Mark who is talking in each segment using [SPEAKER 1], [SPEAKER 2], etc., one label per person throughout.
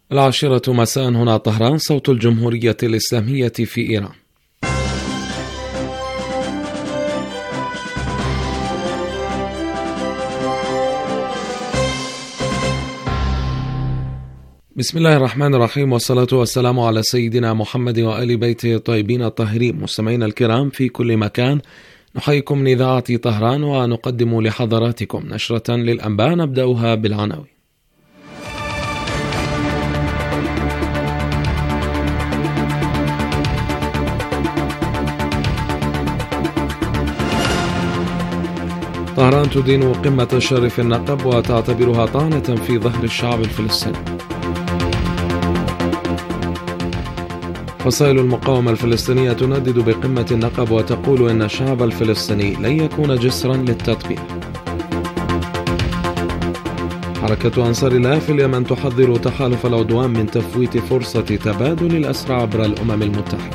[SPEAKER 1] 10 مساء هنا طهران، صوت الجمهورية الإسلامية في إيران. بسم الله الرحمن الرحيم، والصلاة والسلام على سيدنا محمد وآل بيته الطيبين الطاهرين. مستمعينا الكرام في كل مكان، نحييكم من إذاعة طهران ونقدم لحضراتكم نشرة للأنباء نبدأها بالعناوين. طهران تدين قمة الشر في النقب وتعتبرها طعنة في ظهر الشعب الفلسطيني. فصائل المقاومة الفلسطينية تندد بقمة النقب وتقول إن الشعب الفلسطيني لن يكون جسرا للتطبيع. حركة أنصار الله في اليمن تحذر تحالف العدوان من تفويت فرصة تبادل الأسرى عبر الأمم المتحدة.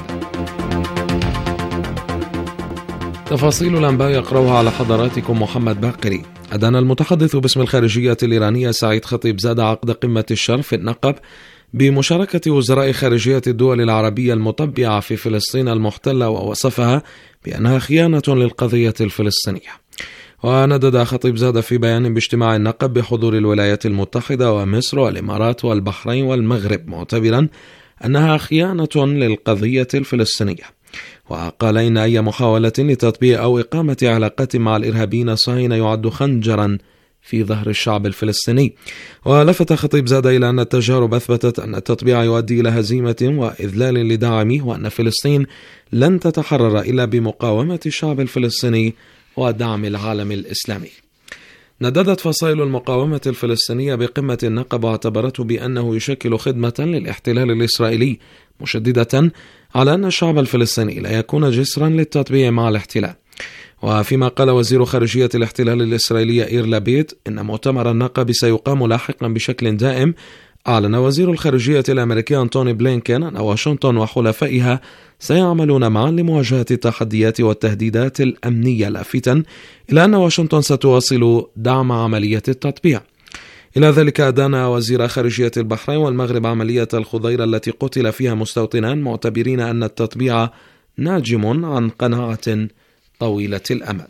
[SPEAKER 1] تفاصيل الأنباء يقرأها على حضراتكم محمد باقري. أدان المتحدث باسم الخارجية الإيرانية سعيد خطيبزاد عقد قمة الشر في النقب بمشاركة وزراء خارجية الدول العربية المطبعة في فلسطين المحتلة، ووصفها بأنها خيانة للقضية الفلسطينية. وندد خطيبزاد في بيان باجتماع النقب بحضور الولايات المتحدة ومصر والإمارات والبحرين والمغرب، معتبرا أنها خيانة للقضية الفلسطينية. وقال إن أي محاولة لتطبيع أو إقامة علاقات مع الإرهابيين الصهاينة يعد خنجرا في ظهر الشعب الفلسطيني. ولفت خطيبزاد إلى أن التجارب أثبتت أن التطبيع يؤدي إلى هزيمة وإذلال لدعمه، وأن فلسطين لن تتحرر إلا بمقاومة الشعب الفلسطيني ودعم العالم الإسلامي. نددت فصائل المقاومة الفلسطينية بقمة النقب واعتبرته بأنه يشكل خدمة للاحتلال الإسرائيلي، مشددة على أن الشعب الفلسطيني لا يكون جسرا للتطبيع مع الاحتلال. وفيما قال وزير خارجية الاحتلال الإسرائيلي إير لابيد إن مؤتمر النقب سيقام لاحقا بشكل دائم، أعلن وزير الخارجية الأمريكي أنتوني بلينكين أن واشنطن وحلفائها سيعملون معا لمواجهة التحديات والتهديدات الأمنية، لافتا إلى أن واشنطن ستواصل دعم عملية التطبيع. إلى ذلك أدان وزير خارجية البحرين والمغرب عملية الخضيرة التي قتل فيها مستوطنان، معتبرين أن التطبيع ناجم عن قناعة طويلة الأمد.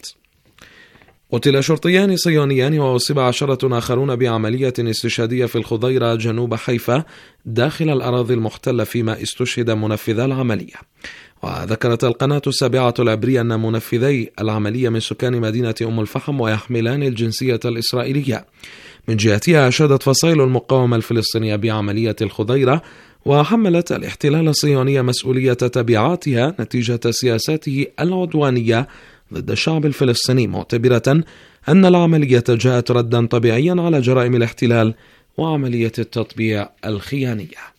[SPEAKER 1] قتل شرطيان صهيونيان وأصيب 10 آخرون بعملية استشهادية في الخضيرة جنوب حيفا داخل الأراضي المحتلة، فيما استشهد منفذا العملية. وذكرت القناة السابعة العبرية أن منفذي العملية من سكان مدينة أم الفحم ويحملان الجنسية الإسرائيلية. من جهتها أشادت فصائل المقاومة الفلسطينية بعملية الخضيرة، وحملت الاحتلال الصهيوني مسؤولية تبعاتها نتيجة سياساته العدوانية ضد الشعب الفلسطيني، معتبرة أن العملية جاءت ردا طبيعيا على جرائم الاحتلال وعملية التطبيع الخيانية.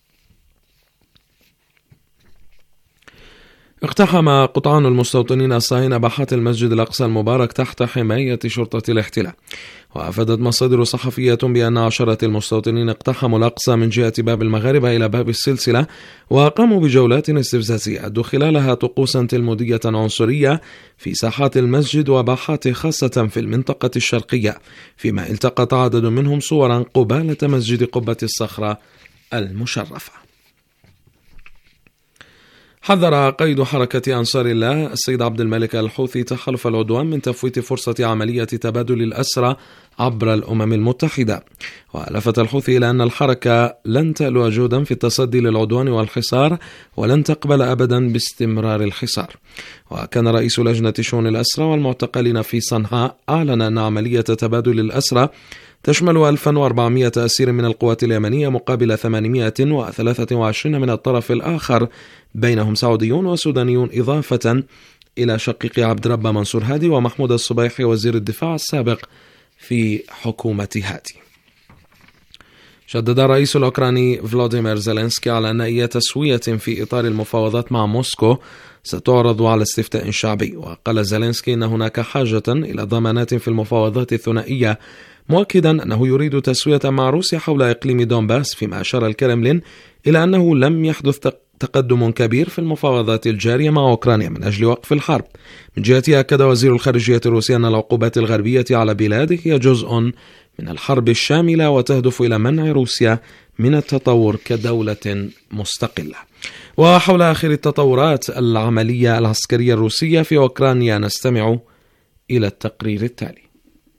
[SPEAKER 1] اقتحم قطعان المستوطنين الصهاينة باحات المسجد الأقصى المبارك تحت حماية شرطة الاحتلال. وأفادت مصادر صحفية بأن 10 المستوطنين اقتحموا الأقصى من جهة باب المغاربة إلى باب السلسلة، وقاموا بجولات استفزازية أدوا خلالها طقوسا تلمودية عنصرية في ساحات المسجد وباحات خاصة في المنطقة الشرقية، فيما التقط عدد منهم صورا قبالة مسجد قبة الصخرة المشرفة. حذر قائد حركة أنصار الله السيد عبد الملك الحوثي تحالف العدوان من تفويت فرصة عملية تبادل الأسرى عبر الأمم المتحدة. ولفت الحوثي إلى أن الحركة لن تألو جهدا في التصدي للعدوان والحصار، ولن تقبل أبدا باستمرار الحصار. وكان رئيس لجنة شؤون الأسرى والمعتقلين في صنعاء أعلن أن عملية تبادل الأسرى تشمل 1400 أسير من القوات اليمنية مقابل 823 من الطرف الآخر، بينهم سعوديون وسودانيون، إضافة إلى شقيق عبد رب منصور هادي ومحمود الصبيحي وزير الدفاع السابق في حكومة هادي. شدد الرئيس الأوكراني فلاديمير زيلينسكي على أن أي تسوية في إطار المفاوضات مع موسكو ستعرض على استفتاء شعبي. وقال زيلينسكي أن هناك حاجة إلى ضمانات في المفاوضات الثنائية، مؤكدا أنه يريد تسوية مع روسيا حول إقليم دونباس، فيما أشار الكرملين إلى أنه لم يحدث تقدم كبير في المفاوضات الجارية مع أوكرانيا من أجل وقف الحرب. من جهته أكد وزير الخارجية الروسي أن العقوبات الغربية على بلاده هي جزء من الحرب الشاملة وتهدف إلى منع روسيا من التطور كدولة مستقلة. وحول آخر التطورات العملية العسكرية الروسية في أوكرانيا نستمع إلى التقرير التالي.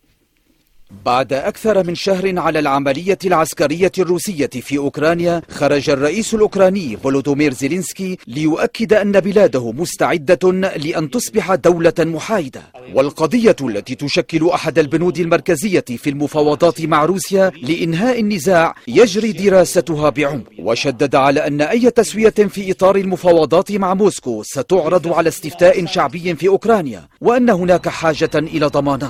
[SPEAKER 2] بعد أكثر من شهر على العملية العسكرية الروسية في أوكرانيا، خرج الرئيس الأوكراني فولودومير زيلينسكي ليؤكد أن بلاده مستعدة لأن تصبح دولة محايدة، والقضية التي تشكل أحد البنود المركزية في المفاوضات مع روسيا لإنهاء النزاع يجري دراستها بعمق. وشدد على أن أي تسوية في إطار المفاوضات مع موسكو ستعرض على استفتاء شعبي في أوكرانيا، وأن هناك حاجة إلى ضمانات،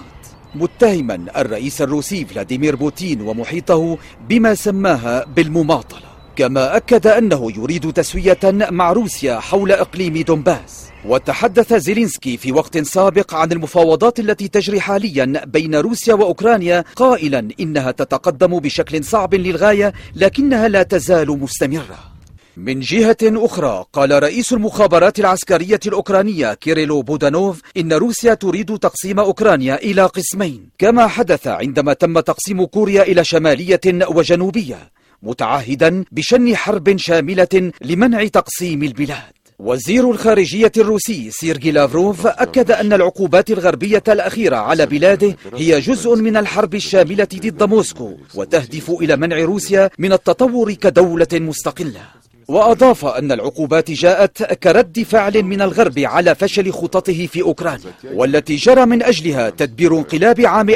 [SPEAKER 2] متهما الرئيس الروسي فلاديمير بوتين ومحيطه بما سماها بالمماطلة. كما أكد أنه يريد تسوية مع روسيا حول إقليم دونباس. وتحدث زيلينسكي في وقت سابق عن المفاوضات التي تجري حاليا بين روسيا وأوكرانيا، قائلا إنها تتقدم بشكل صعب للغاية لكنها لا تزال مستمرة. من جهة أخرى، قال رئيس المخابرات العسكرية الأوكرانية كيريلو بودانوف إن روسيا تريد تقسيم أوكرانيا إلى قسمين، كما حدث عندما تم تقسيم كوريا إلى شمالية وجنوبية، متعهدا بشن حرب شاملة لمنع تقسيم البلاد. وزير الخارجية الروسي سيرجي لافروف أكد أن العقوبات الغربية الأخيرة على بلاده هي جزء من الحرب الشاملة ضد موسكو، وتهدف إلى منع روسيا من التطور كدولة مستقلة. وأضاف أن العقوبات جاءت كرد فعل من الغرب على فشل خططه في أوكرانيا، والتي جرى من أجلها تدبير انقلاب عام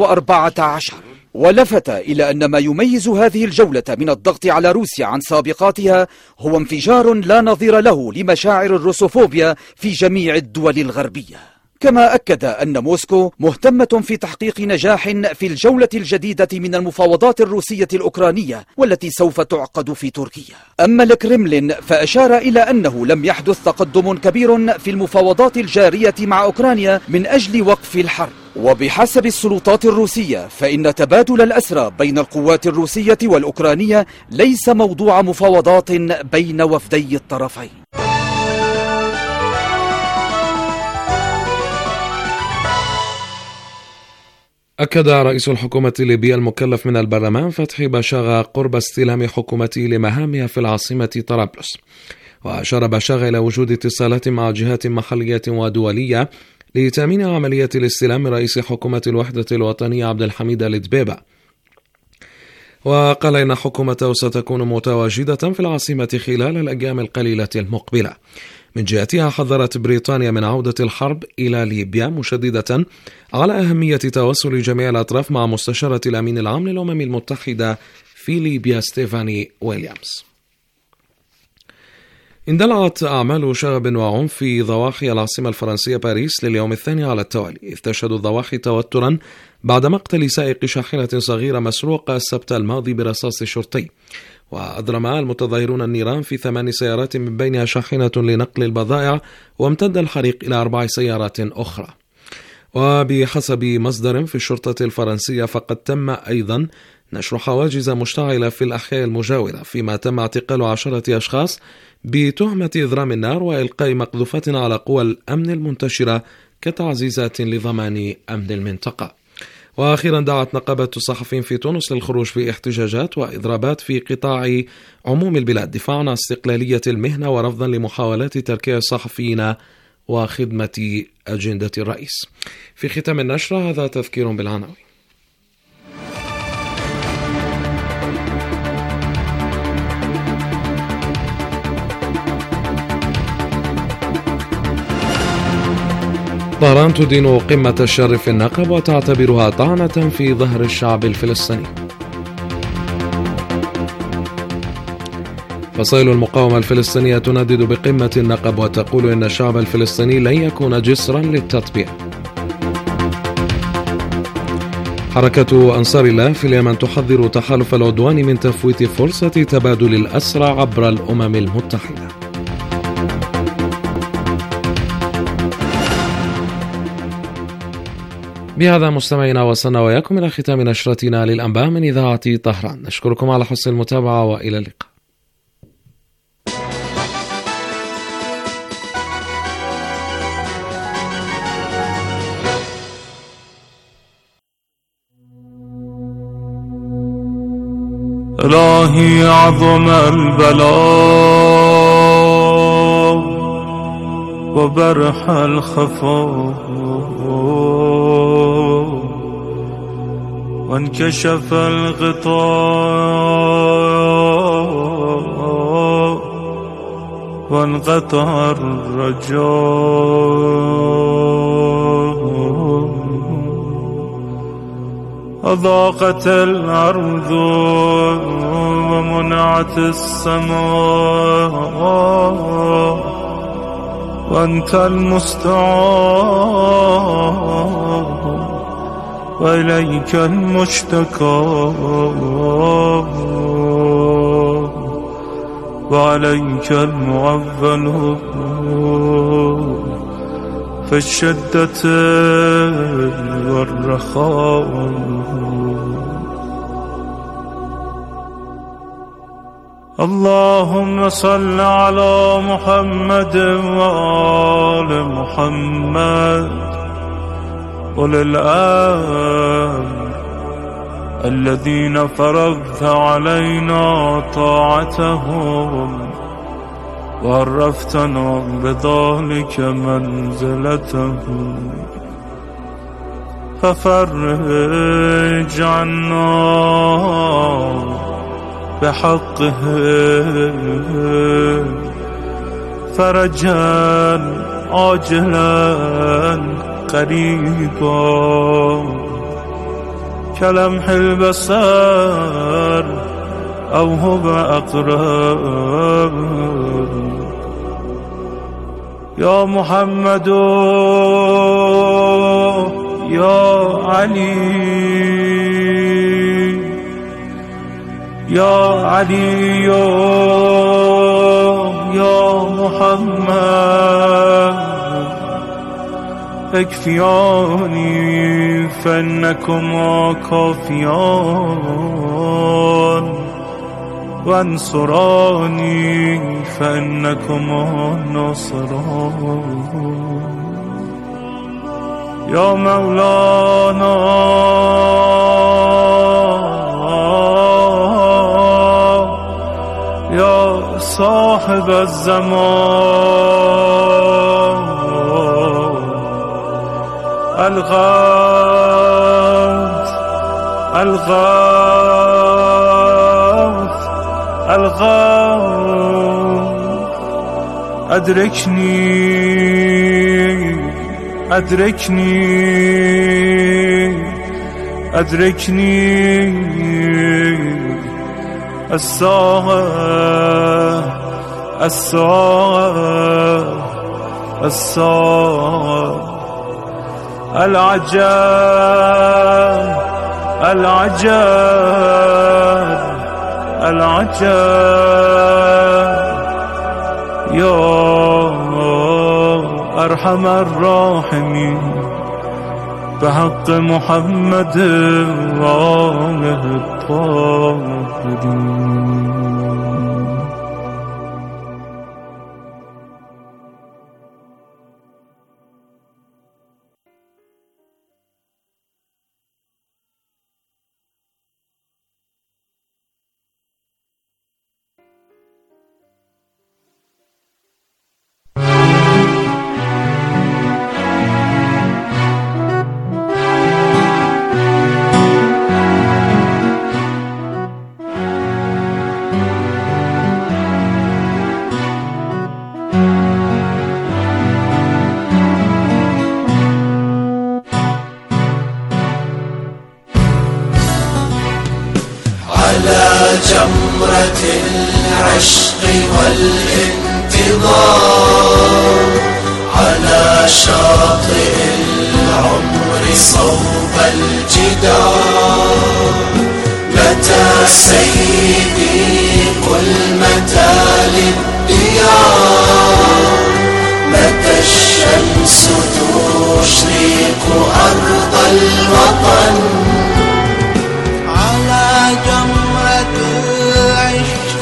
[SPEAKER 2] 2014. ولفت إلى أن ما يميز هذه الجولة من الضغط على روسيا عن سابقاتها هو انفجار لا نظير له لمشاعر الروسوفوبيا في جميع الدول الغربية. كما أكد أن موسكو مهتمة في تحقيق نجاح في الجولة الجديدة من المفاوضات الروسية الأوكرانية والتي سوف تعقد في تركيا. أما الكرملين فأشار إلى أنه لم يحدث تقدم كبير في المفاوضات الجارية مع أوكرانيا من أجل وقف الحرب. وبحسب السلطات الروسية فإن تبادل الأسرى بين القوات الروسية والأوكرانية ليس موضوع مفاوضات بين وفدي الطرفين.
[SPEAKER 1] أكد رئيس الحكومة الليبية المكلف من البرلمان فتحي بشاغة قرب استلام حكومته لمهامها في العاصمة طرابلس. وأشار بشاغة إلى وجود اتصالات مع جهات محلية ودولية لتأمين عملية الاستلام من رئيس حكومة الوحدة الوطنية عبد الحميد الدبيبة. وقال إن حكومته ستكون متواجدة في العاصمة خلال الأيام القليلة المقبلة. من جهتها حذرت بريطانيا من عودة الحرب إلى ليبيا، مشددة على أهمية تواصل جميع الأطراف مع مستشارة الأمين العام للأمم المتحدة في ليبيا ستيفاني ويليامز. اندلعت أعمال شغب وعنف في ضواحي العاصمة الفرنسية باريس لليوم الثاني على التوالي، إذ تشهد الضواحي توترا بعد مقتل سائق شاحنة صغيرة مسروقة السبت الماضي برصاص شرطي. وأضرم المتظاهرون النيران في 8 سيارات من بينها شاحنة لنقل البضائع، وامتد الحريق إلى 4 سيارات أخرى. وبحسب مصدر في الشرطة الفرنسية فقد تم أيضا نشر حواجز مشتعلة في الأحياء المجاورة، فيما تم اعتقال 10 أشخاص بتهمة إضرام النار وإلقاء مقذوفات على قوى الأمن المنتشرة كتعزيزات لضمان أمن المنطقة. وأخيرا دعت نقابة الصحفيين في تونس للخروج في احتجاجات وإضرابات في قطاع عموم البلاد دفاعا عن استقلالية المهنة ورفضا لمحاولات تركيع الصحفيين وخدمة أجندة الرئيس. في ختام النشرة هذا تذكير بالعناوين. طهران تدين قمة الشر في النقب وتعتبرها طعنة في ظهر الشعب الفلسطيني. فصائل المقاومة الفلسطينية تندد بقمة النقب وتقول إن الشعب الفلسطيني لن يكون جسرا للتطبيع. حركة أنصار الله في اليمن تحذر تحالف العدوان من تفويت فرصة تبادل الأسرى عبر الأمم المتحدة. بهذا مستمعينا وصلنا وإياكم إلى ختام نشرتنا للأنباء من إذاعة طهران. نشكركم على حسن المتابعة وإلى اللقاء.
[SPEAKER 3] إلهي عظم البلاء وبرح الخفاء وانكشف الغطاء وانقطع الرجاء أضاقت الأرض ومنعت السماء وأنت المستعان وإليك المشتكى وعليك المعول في الشدة والرخاء. اللهم صل على محمد وآل محمد أولي الأمر الذين فرضت علينا طاعتهم وعرفتنا بذلك منزلتهم، ففرج عنا بحقهم فرجا عاجلا قريبا كلمح البصر أو هو أقرب. يا محمد يا علي يا علي يا محمد اكفياني فإنكما كافيان وانصراني فإنكما ناصران. يا مولانا يا صاحب الزمان الغوث الغوث الغوث أدركني أدركني أدركني الساعة الساعة الساعة العجاب العجاب العجاب. يا أرحم الراحمين بحق محمد وآله الطاهرين.
[SPEAKER 4] جمرة العشق والانتظار على شاطئ العمر صوب الجدار. متى سيدي قل متى للديار، متى الشمس تشرق أرض الوطن.
[SPEAKER 5] على جمرة العشق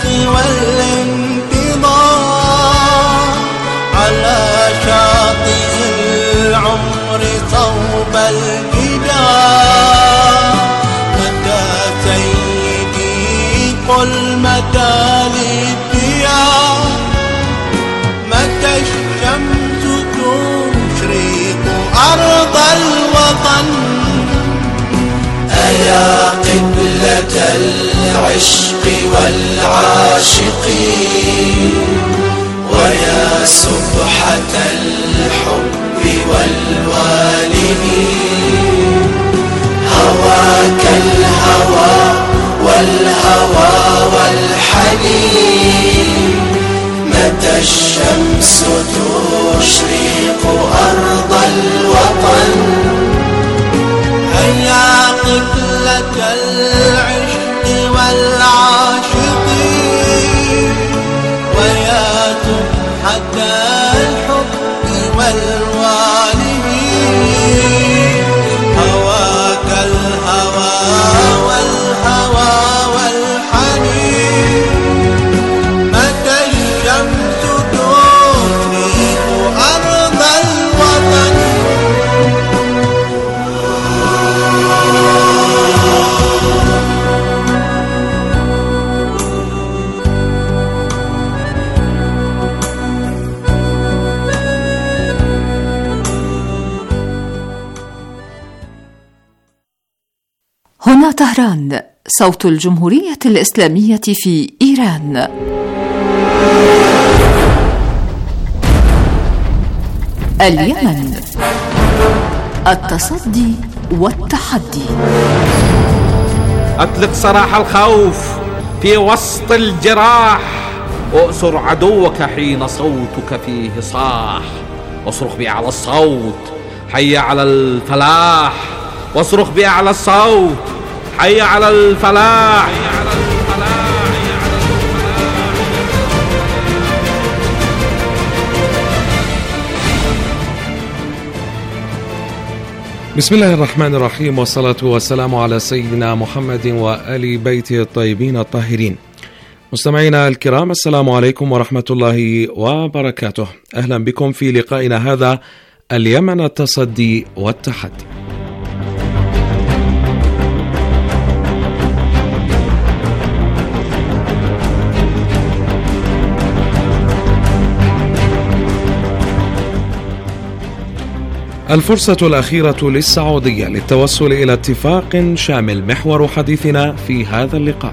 [SPEAKER 5] والانتظار على شاطئ العمر صوب الجدار. متى سيدي المدى للديار متى الشمس تشرق أرض الوطن
[SPEAKER 4] أيا قبلة العشق والعاشقين ويا سبحة الحب والوالدين هواك الهوى والهوى والحنين متى الشمس تشرق أرض الوطن
[SPEAKER 5] هيا قبلة العشق والعاشقين ويا سبحة الحب والوالدين هواك الهوى والهوى والحنين متى الشمس تشرق أرض الوطن
[SPEAKER 6] هنا طهران، صوت الجمهورية الإسلامية في إيران. اليمن، التصدي والتحدي.
[SPEAKER 7] أطلق سراح الخوف في وسط الجراح، أؤسر عدوك حين صوتك فيه صاح، واصرخ بأعلى الصوت حي على الفلاح، واصرخ بأعلى الصوت حي على الفلاح.
[SPEAKER 1] بسم الله الرحمن الرحيم، والصلاة والسلام على سيدنا محمد وآل بيته الطيبين الطاهرين. مستمعينا الكرام، السلام عليكم ورحمة الله وبركاته. أهلا بكم في لقائنا هذا اليمن، التصدي والتحدي. الفرصة الأخيرة للسعودية للتوصل إلى اتفاق شامل محور حديثنا في هذا اللقاء.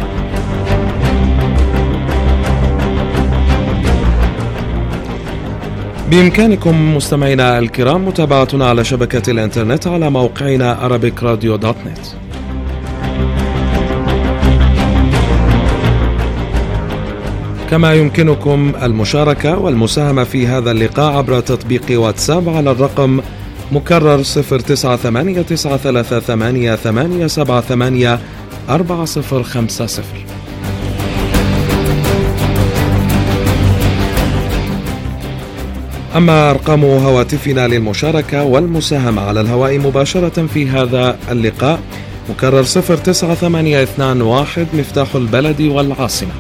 [SPEAKER 1] بإمكانكم مستمعينا الكرام متابعتنا على شبكة الإنترنت على موقعنا arabicradio.net. كما يمكنكم المشاركة والمساهمة في هذا اللقاء عبر تطبيق واتساب على الرقم مكرر 098938784050. أما أرقام هواتفنا للمشاركة والمساهمة على الهواء مباشرة في هذا اللقاء مكرر 09821 مفتاح البلد والعاصمة،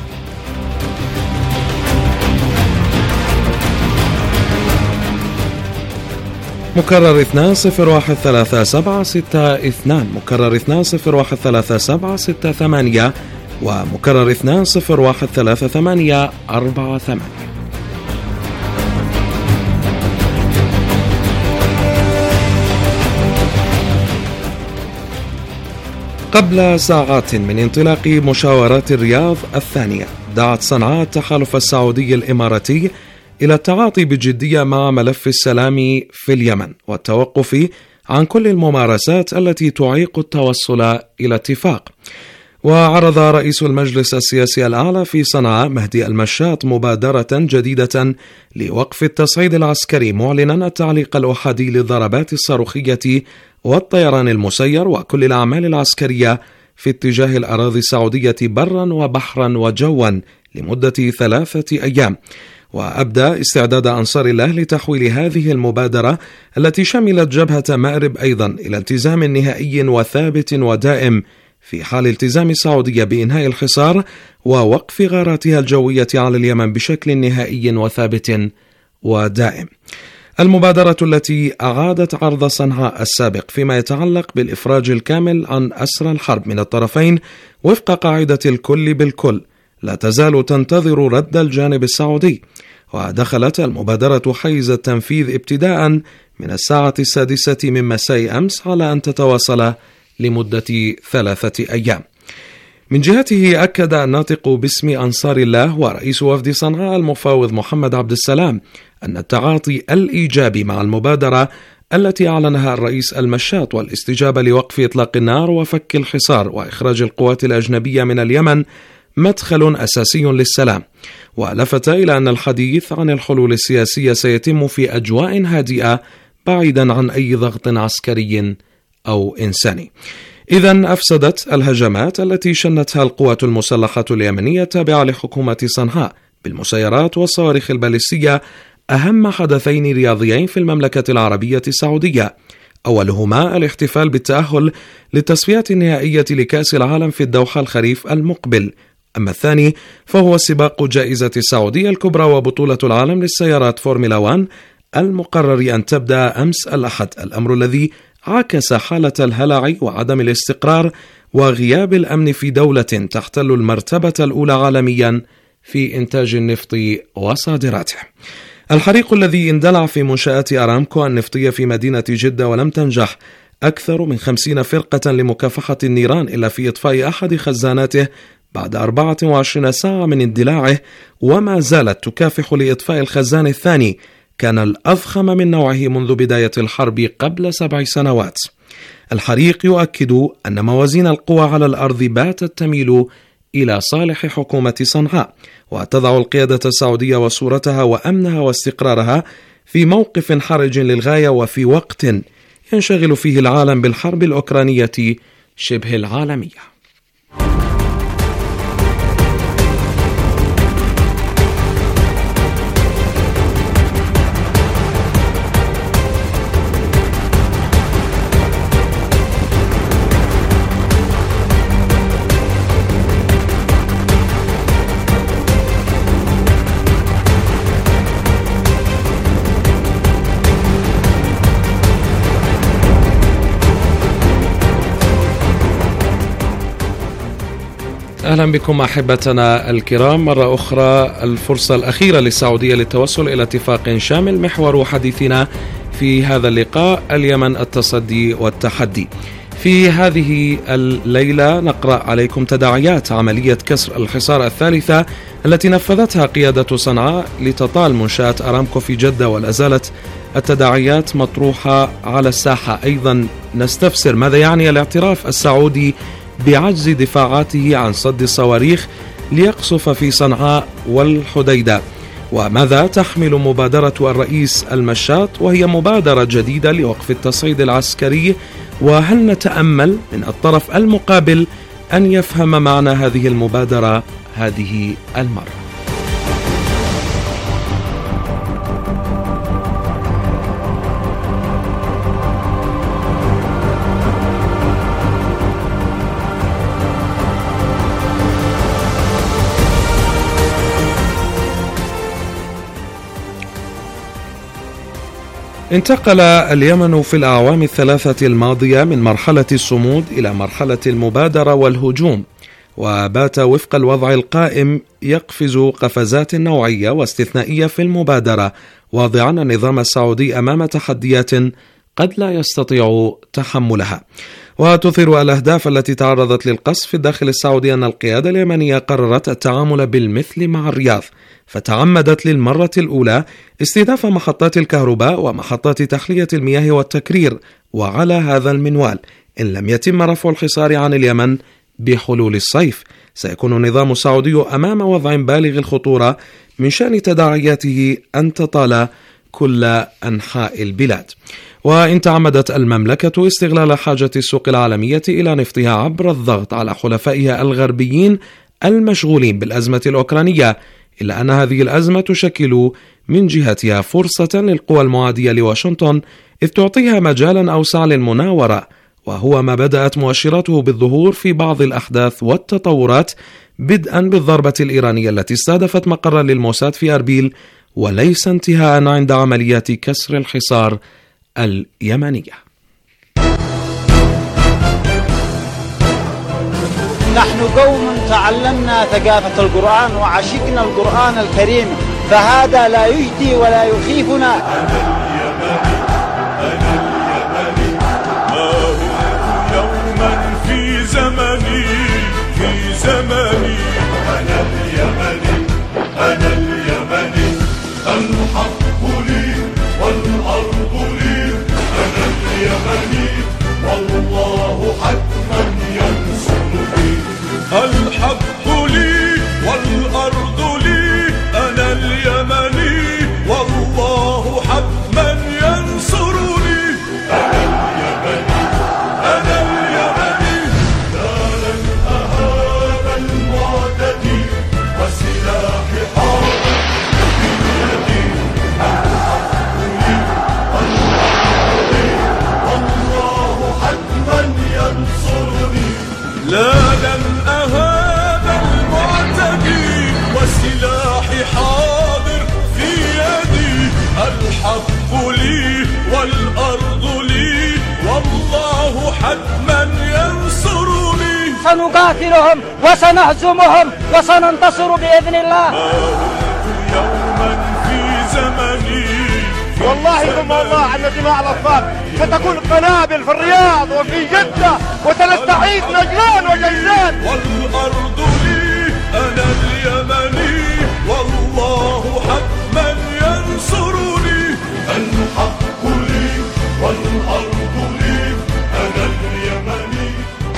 [SPEAKER 1] مكرر 20137662، مكرر 20137668، ومكرر 20133848. قبل ساعات من انطلاق مشاورات الرياض الثانية، دعت صنعاء التحالف السعودي الإماراتي إلى التعاطي بجدية مع ملف السلام في اليمن والتوقف عن كل الممارسات التي تعيق التوصل إلى اتفاق. وعرض رئيس المجلس السياسي الأعلى في صنعاء مهدي المشاط مبادرة جديدة لوقف التصعيد العسكري، معلنا التعليق الأحادي للضربات الصاروخية والطيران المسير وكل الأعمال العسكرية في اتجاه الأراضي السعودية برا وبحرا وجوا لمدة 3 أيام. وأبدى استعداد أنصار الله لتحويل هذه المبادرة التي شملت جبهة مأرب أيضا إلى التزام نهائي وثابت ودائم في حال التزام السعودية بإنهاء الحصار ووقف غاراتها الجوية على اليمن بشكل نهائي وثابت ودائم. المبادرة التي أعادت عرض صنعاء السابق فيما يتعلق بالإفراج الكامل عن أسرى الحرب من الطرفين وفق قاعدة الكل بالكل لا تزال تنتظر رد الجانب السعودي، ودخلت المبادرة حيز التنفيذ ابتداء من الساعة 6 من مساء أمس على أن تتواصل لمدة 3 أيام. من جهته أكد الناطق باسم أنصار الله ورئيس وفد صنعاء المفاوض محمد عبد السلام أن التعاطي الإيجابي مع المبادرة التي أعلنها الرئيس المشاط والاستجابة لوقف إطلاق النار وفك الحصار وإخراج القوات الأجنبية من اليمن مدخل أساسي للسلام، ولفت إلى أن الحديث عن الحلول السياسية سيتم في أجواء هادئة بعيدا عن أي ضغط عسكري أو إنساني. إذن أفسدت الهجمات التي شنتها القوات المسلحة اليمنية التابعة لحكومة صنعاء بالمسيرات والصواريخ البالستية أهم حدثين رياضيين في المملكة العربية السعودية، أولهما الاحتفال بالتأهل للتصفيات النهائية لكأس العالم في الدوحة الخريف المقبل، أما الثاني فهو سباق جائزة السعودية الكبرى وبطولة العالم للسيارات فورمولا 1 المقرر أن تبدأ أمس الأحد، الأمر الذي عكس حالة الهلع وعدم الاستقرار وغياب الأمن في دولة تحتل المرتبة الأولى عالميا في إنتاج النفط وصادراته. الحريق الذي اندلع في منشآت أرامكو النفطية في مدينة جدة ولم تنجح أكثر من 50 فرقة لمكافحة النيران إلا في إطفاء أحد خزاناته بعد 24 ساعة من اندلاعه، وما زالت تكافح لإطفاء الخزان الثاني كان الأضخم من نوعه منذ بداية الحرب قبل 7 سنوات. الحريق يؤكد أن موازين القوى على الأرض باتت تميل إلى صالح حكومة صنعاء، وتضع القيادة السعودية وصورتها وأمنها واستقرارها في موقف حرج للغاية وفي وقت ينشغل فيه العالم بالحرب الأوكرانية شبه العالمية. أهلا بكم أحبتنا الكرام مرة أخرى. الفرصة الأخيرة للسعودية للتوصل إلى اتفاق شامل محور حديثنا في هذا اللقاء اليمن التصدي والتحدي. في هذه الليلة نقرأ عليكم تداعيات عملية كسر الحصار الثالثة التي نفذتها قيادة صنعاء لتطال منشآت أرامكو في جدة، ولا زالت التداعيات مطروحة على الساحة. أيضا نستفسر ماذا يعني الاعتراف السعودي بعجز دفاعاته عن صد الصواريخ ليقصف في صنعاء والحديدة، وماذا تحمل مبادرة الرئيس المشاط وهي مبادرة جديدة لوقف التصعيد العسكري، وهل نتأمل من الطرف المقابل أن يفهم معنى هذه المبادرة هذه المرة؟ انتقل اليمن في الأعوام الثلاثة الماضية من مرحلة الصمود إلى مرحلة المبادرة والهجوم، وبات وفق الوضع القائم يقفز قفزات نوعية واستثنائية في المبادرة، واضعا النظام السعودي أمام تحديات قد لا يستطيع تحملها. وتثير الأهداف التي تعرضت للقصف في الداخل السعودي أن القيادة اليمنية قررت التعامل بالمثل مع الرياض، فتعمدت للمرة الأولى استهداف محطات الكهرباء ومحطات تحلية المياه والتكرير. وعلى هذا المنوال إن لم يتم رفع الحصار عن اليمن بحلول الصيف سيكون النظام السعودي أمام وضع بالغ الخطورة من شأن تداعياته أن تطال كل أنحاء البلاد. وإن تعمدت المملكة استغلال حاجة السوق العالمية إلى نفطها عبر الضغط على حلفائها الغربيين المشغولين بالأزمة الأوكرانية، إلا أن هذه الأزمة تشكل من جهتها فرصة للقوى المعادية لواشنطن، إذ تعطيها مجالا أوسع للمناورة، وهو ما بدأت مؤشراته بالظهور في بعض الأحداث والتطورات، بدءا بالضربة الإيرانية التي استهدفت مقرا للموساد في أربيل، وليس انتهاء عند عمليات كسر الحصار اليمنية.
[SPEAKER 8] نحن قوم تعلمنا ثقافة القرآن وعشقنا القرآن الكريم، فهذا لا يجدي ولا يخيفنا.
[SPEAKER 3] أنا اليمني الحق لي والأرض لي، أنا اليمني والله حتما ينصرني. الحق لي والأرض لي، أنا اليمني والله حتما ينصرني. أنا اليمني لا لن أهاب المعتدي وسلاحي حاضر في يدي. الحق لي والأرض لي والله حتما ينصرني. لا لن أهاب المعتدي وسلاحي حاضر في يدي. الحق لي والأرض لي والله حتما ينصرني.
[SPEAKER 8] سنقاتلهم وسنهزمهم وسننتصر بإذن الله.
[SPEAKER 3] ما ولدت يوما في زمني
[SPEAKER 9] والله ثم والله أن دماء الأطفال ستكون قنابل في الرياض وفي جدة وسنستعيد نجران وجيزان.
[SPEAKER 3] والأرض لي أنا اليمني والله حتما ينصرني. الحق لي والأرض لي أنا اليمني.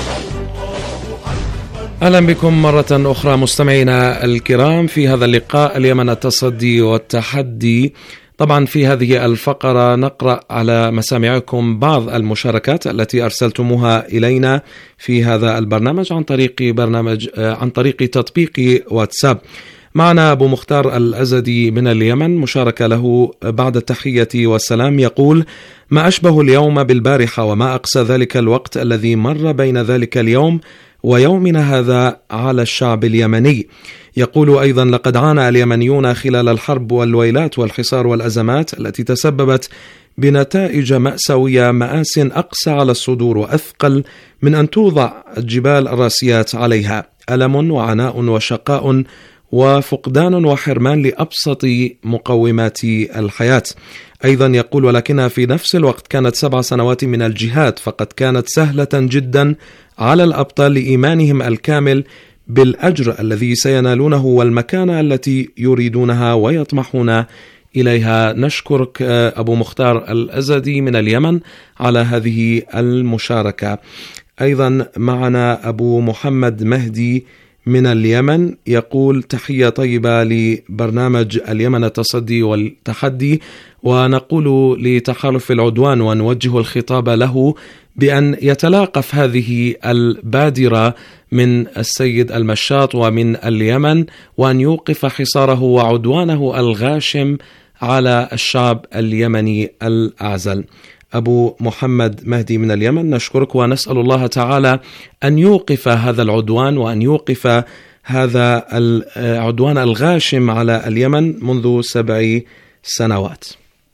[SPEAKER 1] أهلا بكم مرة أخرى مستمعينا الكرام في هذا اللقاء اليمن التصدي والتحدي. طبعا في هذه الفقرة نقرأ على مسامعكم بعض المشاركات التي أرسلتموها إلينا في هذا البرنامج عن طريق تطبيق واتساب. معنا أبو مختار الأزدي من اليمن، مشاركة له بعد التحية والسلام، يقول: ما أشبه اليوم بالبارحة وما أقسى ذلك الوقت الذي مر بين ذلك اليوم ويومنا هذا على الشعب اليمني. يقول أيضا: لقد عانى اليمنيون خلال الحرب والويلات والحصار والأزمات التي تسببت بنتائج مأساوية، مآس أقسى على الصدور وأثقل من أن توضع الجبال الراسيات عليها، ألم وعناء وشقاء وفقدان وحرمان لأبسط مقومات الحياة. أيضا يقول: ولكنها في نفس الوقت كانت 7 سنوات من الجهاد، فقد كانت سهلة جدا على الأبطال لإيمانهم الكامل بالأجر الذي سينالونه والمكانة التي يريدونها ويطمحون إليها. نشكرك أبو مختار الأزدي من اليمن على هذه المشاركة. أيضا معنا أبو محمد مهدي من اليمن، يقول: تحية طيبة لبرنامج اليمن التصدي والتحدي، ونقول لتحالف العدوان ونوجه الخطاب له بأن يتلاقف هذه البادرة من السيد المشاط ومن اليمن، وأن يوقف حصاره وعدوانه الغاشم على الشعب اليمني الأعزل. أبو محمد مهدي من اليمن، نشكرك ونسأل الله تعالى أن يوقف هذا العدوان وأن يوقف هذا العدوان الغاشم على اليمن منذ 7 سنوات.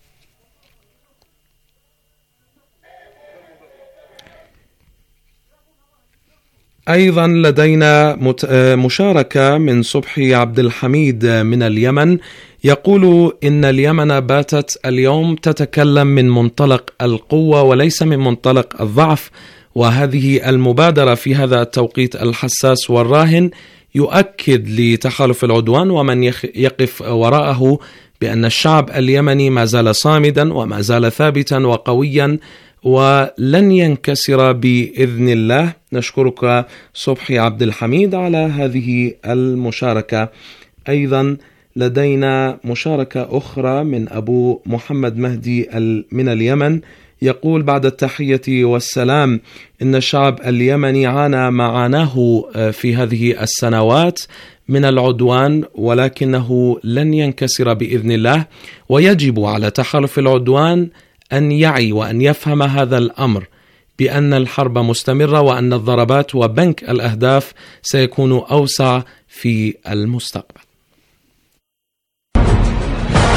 [SPEAKER 1] أيضا لدينا مشاركة من صبحي عبد الحميد من اليمن، يقول: إن اليمن باتت اليوم تتكلم من منطلق القوة وليس من منطلق الضعف، وهذه المبادرة في هذا التوقيت الحساس والراهن يؤكد لتحالف العدوان ومن يقف وراءه بأن الشعب اليمني ما زال صامدا وما زال ثابتا وقويا ولن ينكسر بإذن الله. نشكرك صبحي عبد الحميد على هذه المشاركة. أيضا لدينا مشاركة أخرى من أبو محمد مهدي من اليمن، يقول: بعد التحية والسلام، إن الشعب اليمني عانى ما عاناه في هذه السنوات من العدوان، ولكنه لن ينكسر بإذن الله، ويجب على تحالف العدوان أن يعي وأن يفهم هذا الأمر، بأن الحرب مستمرة وأن الضربات وبنك الأهداف سيكون أوسع في المستقبل.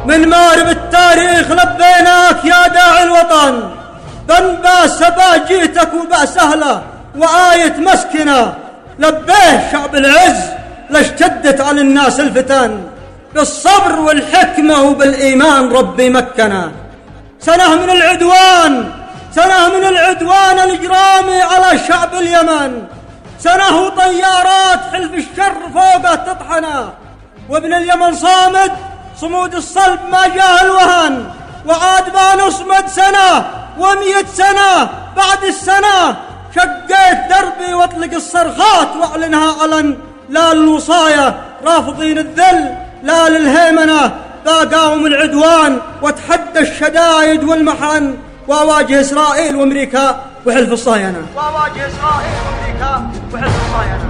[SPEAKER 10] من مارب التاريخ لبيناك يا داعي الوطن، بنباس سبا جيتك وبأس أهله وآية مسكنة، لبيه شعب العز لاشتدت على الناس الفتن، بالصبر والحكمة وبالإيمان ربي مكنا. سنة من العدوان، سنة من العدوان الإجرامي على شعب اليمن، سنة وطيارات حلف الشر فوقه تطحنا، وابن اليمن صامد صمود الصلب ما جاه الوهن، وعاد ما نصمد سنة و100 سنة بعد السنة، شقيت دربي واطلق الصرخات واعلنها علن، لا للوصاية رافضين الذل، لا للهيمنة باقاوم العدوان وتحدى الشدايد والمحن، وأواجه إسرائيل وأمريكا وحلف الصهاينة، وأواجه إسرائيل وأمريكا وحلف الصهاينة.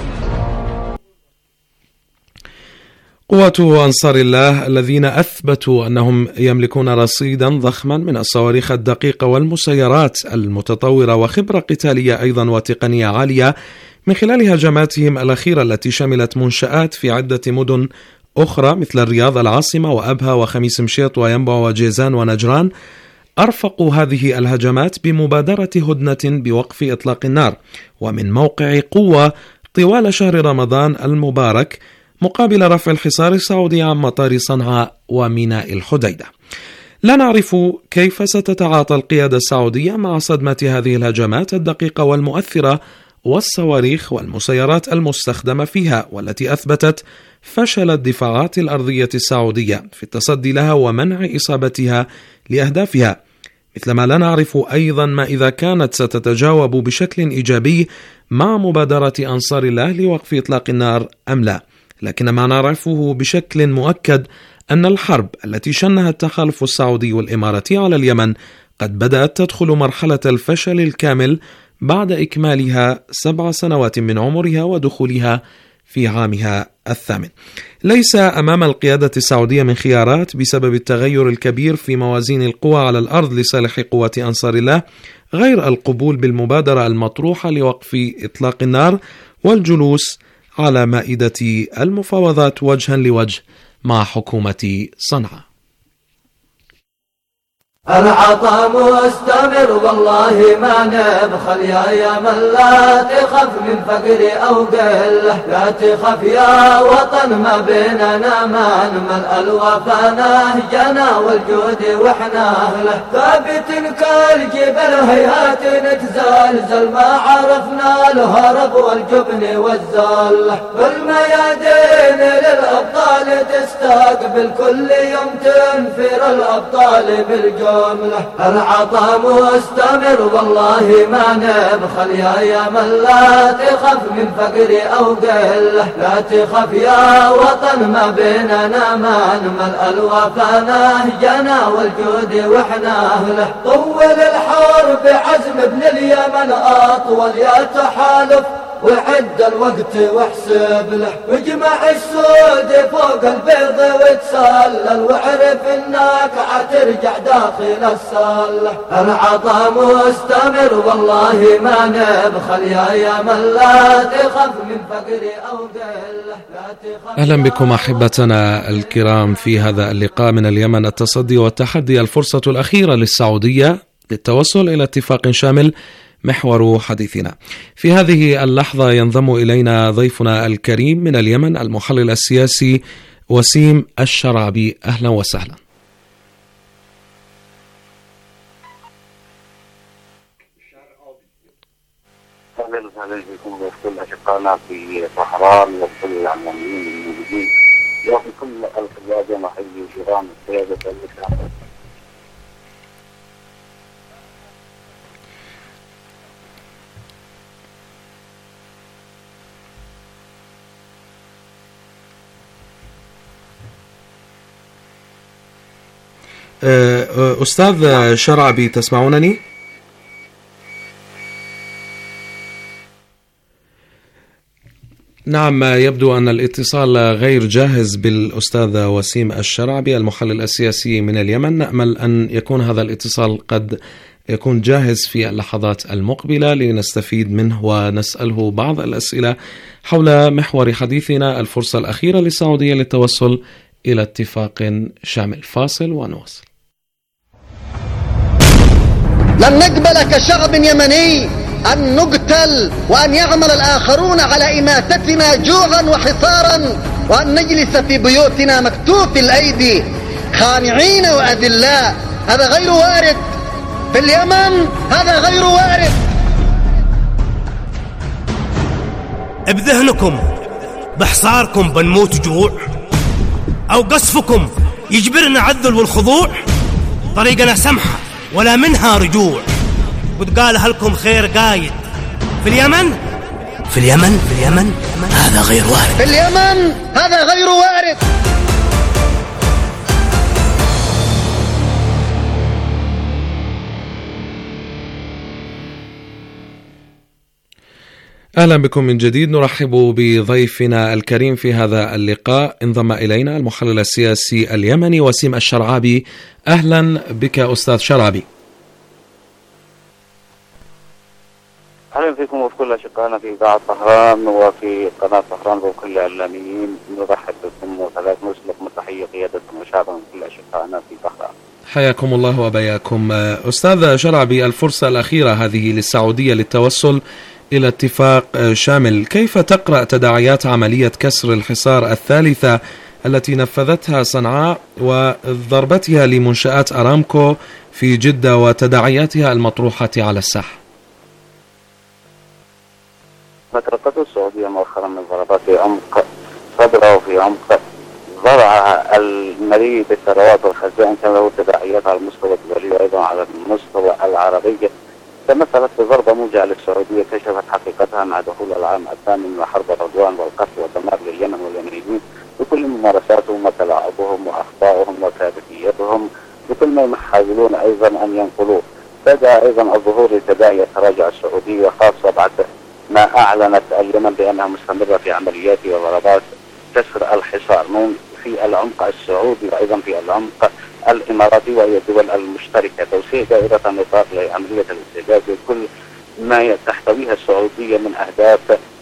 [SPEAKER 1] قوات أنصار الله الذين أثبتوا أنهم يملكون رصيدا ضخما من الصواريخ الدقيقة والمسيرات المتطورة وخبرة قتالية أيضا وتقنية عالية، من خلال هجماتهم الأخيرة التي شملت منشآت في عدة مدن أخرى مثل الرياض العاصمة وأبها وخميس مشيط وينبع وجيزان ونجران، أرفقوا هذه الهجمات بمبادرة هدنة بوقف إطلاق النار ومن موقع قوة طوال شهر رمضان المبارك، مقابل رفع الحصار السعودي عن مطار صنعاء وميناء الحديدة. لا نعرف كيف ستتعاطى القيادة السعودية مع صدمة هذه الهجمات الدقيقة والمؤثرة والصواريخ والمسيرات المستخدمة فيها، والتي أثبتت فشل الدفاعات الأرضية السعودية في التصدي لها ومنع إصابتها لأهدافها، مثلما لا نعرف أيضا ما إذا كانت ستتجاوب بشكل إيجابي مع مبادرة أنصار الله لوقف إطلاق النار أم لا. لكن ما نعرفه بشكل مؤكد أن الحرب التي شنها التحالف السعودي والإماراتي على اليمن قد بدأت تدخل مرحلة الفشل الكامل بعد إكمالها 7 سنوات من عمرها ودخولها في عامها الثامن. ليس أمام القيادة السعودية من خيارات بسبب التغير الكبير في موازين القوى على الأرض لصالح قوة أنصار الله غير القبول بالمبادرة المطروحة لوقف إطلاق النار والجلوس على مائدة المفاوضات وجها لوجه مع حكومة صنعاء.
[SPEAKER 4] العطاء مستمر والله ما نبخل يا من لا تخف من فقر أو قله، لا تخف يا وطن ما بيننا ما نمل، الوفا نهجنا والجود وإحنا أهله، ثابت كالجبل هيهات نتزلزل، ما عرفنا الهرب والجبن والزله، بالميادين للأبطال تستقبل، كل يوم تنفر الأبطال بالجود. العطاء مستمر والله ما نبخل يا من لا تخف من فقر أو قله، لا تخف يا وطن ما بيننا ما نمل، الوفا نهجنا والجود وإحنا أهله، طول الحرب عزم ابن اليمن أطول يا تحالف، وعد الوقت واحسب له، واجمع السود فوق البيض وتسلل، واعرف انك عترجع داخل السله. العطاء مستمر والله ما نبخل يا من لا تخف من فقر او قله، لا تخف.
[SPEAKER 1] اهلا بكم احبتنا الكرام في هذا اللقاء من اليمن، التصدي والتحدي، الفرصة الأخيرة للسعودية للتوصل إلى اتفاق شامل محور حديثنا. في هذه اللحظة ينضم إلينا ضيفنا الكريم من اليمن المحلل السياسي وسيم الشرعبي. أهلا وسهلا.
[SPEAKER 11] أهلا بكم وكل أشقائنا في طهران وكل العالمين الموجودين وفي كل القيادة محلي جيران القيادة الإسلامية.
[SPEAKER 1] أستاذ شرعبي تسمعونني؟ نعم، يبدو أن الاتصال غير جاهز بالأستاذ وسيم الشرعبي المحلل السياسي من اليمن. نأمل أن يكون هذا الاتصال قد يكون جاهز في اللحظات المقبلة لنستفيد منه ونسأله بعض الأسئلة حول محور حديثنا، الفرصة الأخيرة للسعودية للتوصل إلى اتفاق شامل. فاصل ونواصل.
[SPEAKER 12] لن نقبل كشعب يمني أن نقتل وأن يعمل الآخرون على إماتتنا جوعا وحصارا، وأن نجلس في بيوتنا مكتوف الأيدي خانعين وأذلاء. هذا غير وارد في اليمن، هذا غير وارد.
[SPEAKER 13] بذهنكم بحصاركم بنموت جوع، أو قصفكم يجبرنا على الذل والخضوع؟ طريقنا سمحة ولا منها رجوع، وتقال لكم خير قايد في اليمن. في اليمن هذا غير وارد.
[SPEAKER 12] في اليمن هذا غير وارد.
[SPEAKER 1] أهلا بكم من جديد. نرحب بضيفنا الكريم في هذا اللقاء. انضم إلينا المحلل السياسي اليمني وسيم الشرعابي. أهلا بك أستاذ شرعابي.
[SPEAKER 11] أهلا فيكم وفي كل أشقائنا في إذاعة طهران وفي قناة طهران وكل الإعلاميين. نرحب بكم وكذلك نرسل لكم التحية قيادة وشعبا من كل أشقائنا في طهران.
[SPEAKER 1] حياكم الله وبياكم. أستاذ شرعابي، الفرصة الأخيرة هذه للسعودية للتوصل إلى اتفاق شامل. كيف تقرأ تداعيات عملية كسر الحصار الثالثة التي نفذتها صنعاء وضربتها لمنشآت أرامكو في جدة وتداعياتها المطروحة على الساحة؟
[SPEAKER 11] ما تلقته السعودية مؤخرا من ضربات في عمق صدرها وفي عمق ضرعها المليء بالثروات والخزائن كان له تداعيات على المستوى الدولي وأيضا على المستوى العربي. تمثلت بضربة موجعة للسعودية كشفت حقيقتها مع دخول العام الثامن من حرب العدوان والقتل والدمار لليمن واليمنيين بكل ممارساتهم وتلاعبهم وأخطائهم وكارثيتهم بكل ما يحاولون أيضا أن ينقلوه. بدأ أيضا الظهور لتداعي تراجع السعودية خاصة بعد ما أعلنت اليمن بأنها مستمرة في عمليات وضربات كسر الحصار في العمق السعودي وأيضا في العمق الإماراتي وهي الدول المشتركة. توسيع دائرة النطاق لعملية الاستهداف بكل ما تحتويها السعودية من أهداف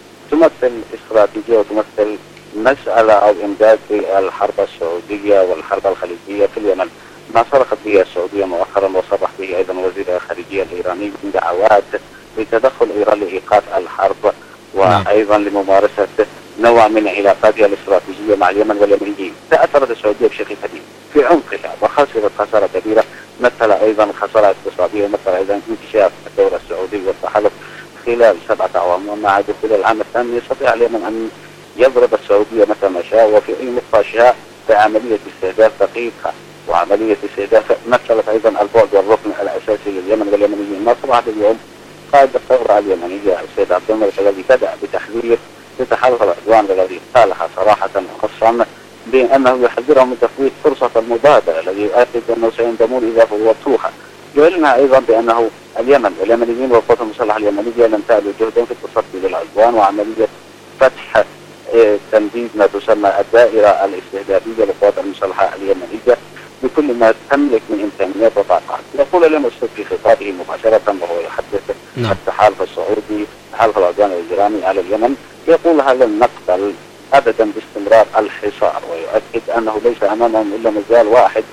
[SPEAKER 11] تمثل استراتيجية وتمثل مسألة أو إمداد في الحرب السعودية والحرب الخليجية في اليمن. ما صرخت به السعودية مؤخرا وصرح به أيضا وزير الخارجية الإيراني من دعوات لتدخل إيران لإيقاف الحرب وأيضا لممارسة نوع من علاقاتها الاستراتيجية مع اليمن واليمنيين. تأثرت السعودية بشكل كبير في عمقها وخسرت خسارة كبيرة، مثل أيضا خسارة اقتصادية ومثل أيضا انكشاف الدولة السعودية والتحالف خلال 7 أعوام. ومع دخول العام الثاني يستطيع اليمن أن يضرب السعودية متى ما شاء وفي أي نقطة شاء بعملية استهداف دقيقة وعملية استهداف مثلت أيضا البعد والركن الأساسي لليمن واليمنيين. ما صبحت اليوم قائد الثورة اليمنية السيد عبد الملك الذي بدأ بتحذير لتحالف العدوان والذي قالها صراحة وخصا بأنه يحذرهم من تفويت فرصة المبادرة الذي يؤكد أنه سيندمون إذا فوتوها. يعلنها أيضا بأنه اليمن واليمنيين والقوات المسلحة اليمنية لم تألوا جهدا في التصدي للعدوان وعملية فتح تمديد ما تسمى الدائرة الاستهدافية للقوات المسلحة اليمنية بكل ما تملك من إمكانيات وطاقات. يقول اليوم السيد في خطابه مباشرة وهو يحدث التحالف السعودي تحالف العدوان الإجرامي على اليمن، يقول هل لن نقبل أبدا باستمرار الحصار، ويؤكد أنه ليس أمامهم إلا مجال واحد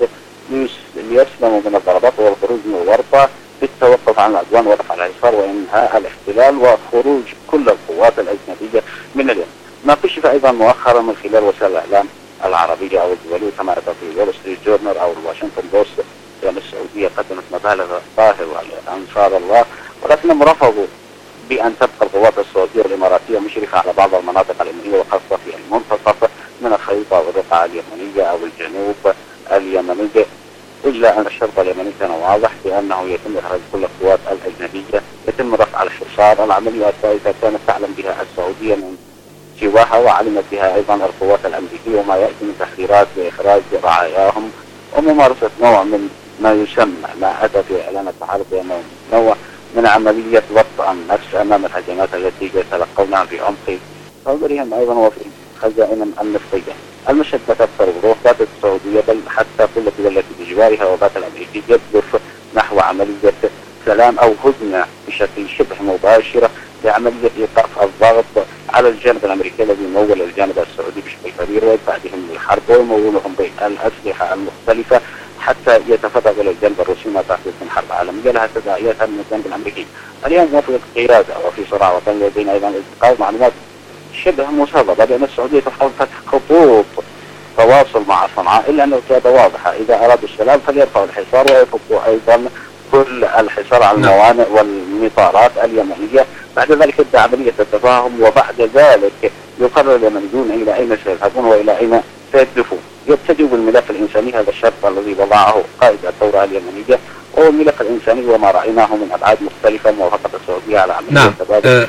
[SPEAKER 11] ليسلموا من الضربات والخروج من الورطة بالتوقف عن العدوان ورفع الحصار وإنهاء الاحتلال وخروج كل القوات الأجنبية من اليمن. ما كشف أيضا مؤخرا من خلال وسائل الإعلام العربية أو الدولية كما أتى في وول ستريت جورنال أو الواشنطن بوست بأن السعودية قدمت مبالغ طاهرة لأنصار الله، ولكنهم رفضوا بأن تبقى القوات السعودية والإماراتية مشرفة على بعض المناطق اليمنية وخاصة في المنتصف من الخريطة والرقعة اليمنية أو الجنوب اليمنية، إلا أن الشرط اليمني كان واضح بأنه يتم إخراج كل القوات الأجنبية، يتم رفع الحصار. العملية الثالثة كانت تعلم بها السعودية من سواها وعلمت بها أيضا القوات الأمريكية وما يأتي من تحذيرات بإخراج رعاياهم وممارسة نوع من ما يسمى ما أتى في إعلان التحالف بأنه نوع من عملية ضبط النفس أمام الهجمات التي يتلقونها في عمق صدرهم أيضا وفي خزائنهم النفطية. المشهد بات أكثر وضوح، باتت السعودية بل حتى كل الدول التي بجوارها وبات الأمريكي يبدف نحو عملية سلام أو هدنة بشكل شبه مباشرة لعملية إيقاف الضغط على الجانب الامريكي الذي يمول الجانب السعودي بشكل كبير ويدفع بهم للحرب ويمولهم بالاسلحه المختلفه حتى يتفرغ الى الجانب الروسي ما تحدث من حرب عالميه لها تداعياتها من الجانب الامريكي. اليوم وفي القياده وفي صراع وطني لدينا ايضا التقاء معلومات شبه مسببه بان السعوديه تحاول فتح خطوط تواصل مع صنعاء، الا ان القياده واضحه، اذا ارادوا السلام فليرفعوا الحصار ويفكوا ايضا كل الحصار على الموانئ والمطارات اليمنيه، بعد ذلك تبدا عمليه التفاهم وبعد ذلك يقرر اليمنيون الى اين سيذهبون والى اين سيهدفون. يبتدئ بالملف الانساني، هذا الشرط الذي وضعه قائد الثوره اليمنيه، وهو الملف الانساني وما رايناه من ابعاد مختلفه موافقه السعوديه على عمليه التبادل.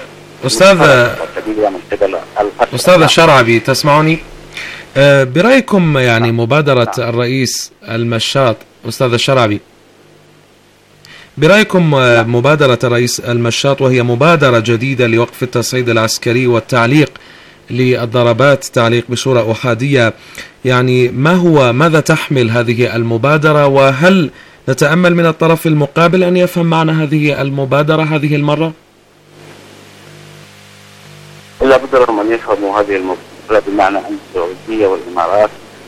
[SPEAKER 1] أستاذ الشرعبي تسمعني؟ برأيكم يعني مبادرة الرئيس المشاط، أستاذ الشرعبي، برأيكم مبادرة الرئيس المشاط وهي مبادرة جديدة لوقف التصعيد العسكري والتعليق للضربات، تعليق بصورة أحادية، يعني ماذا تحمل هذه المبادرة، وهل نتأمل من الطرف المقابل أن يفهم معنى هذه المبادرة هذه المرة؟
[SPEAKER 11] لا بد لهم أن يفهموا هذه المبادرة بمعنى أن السعودية والإمارات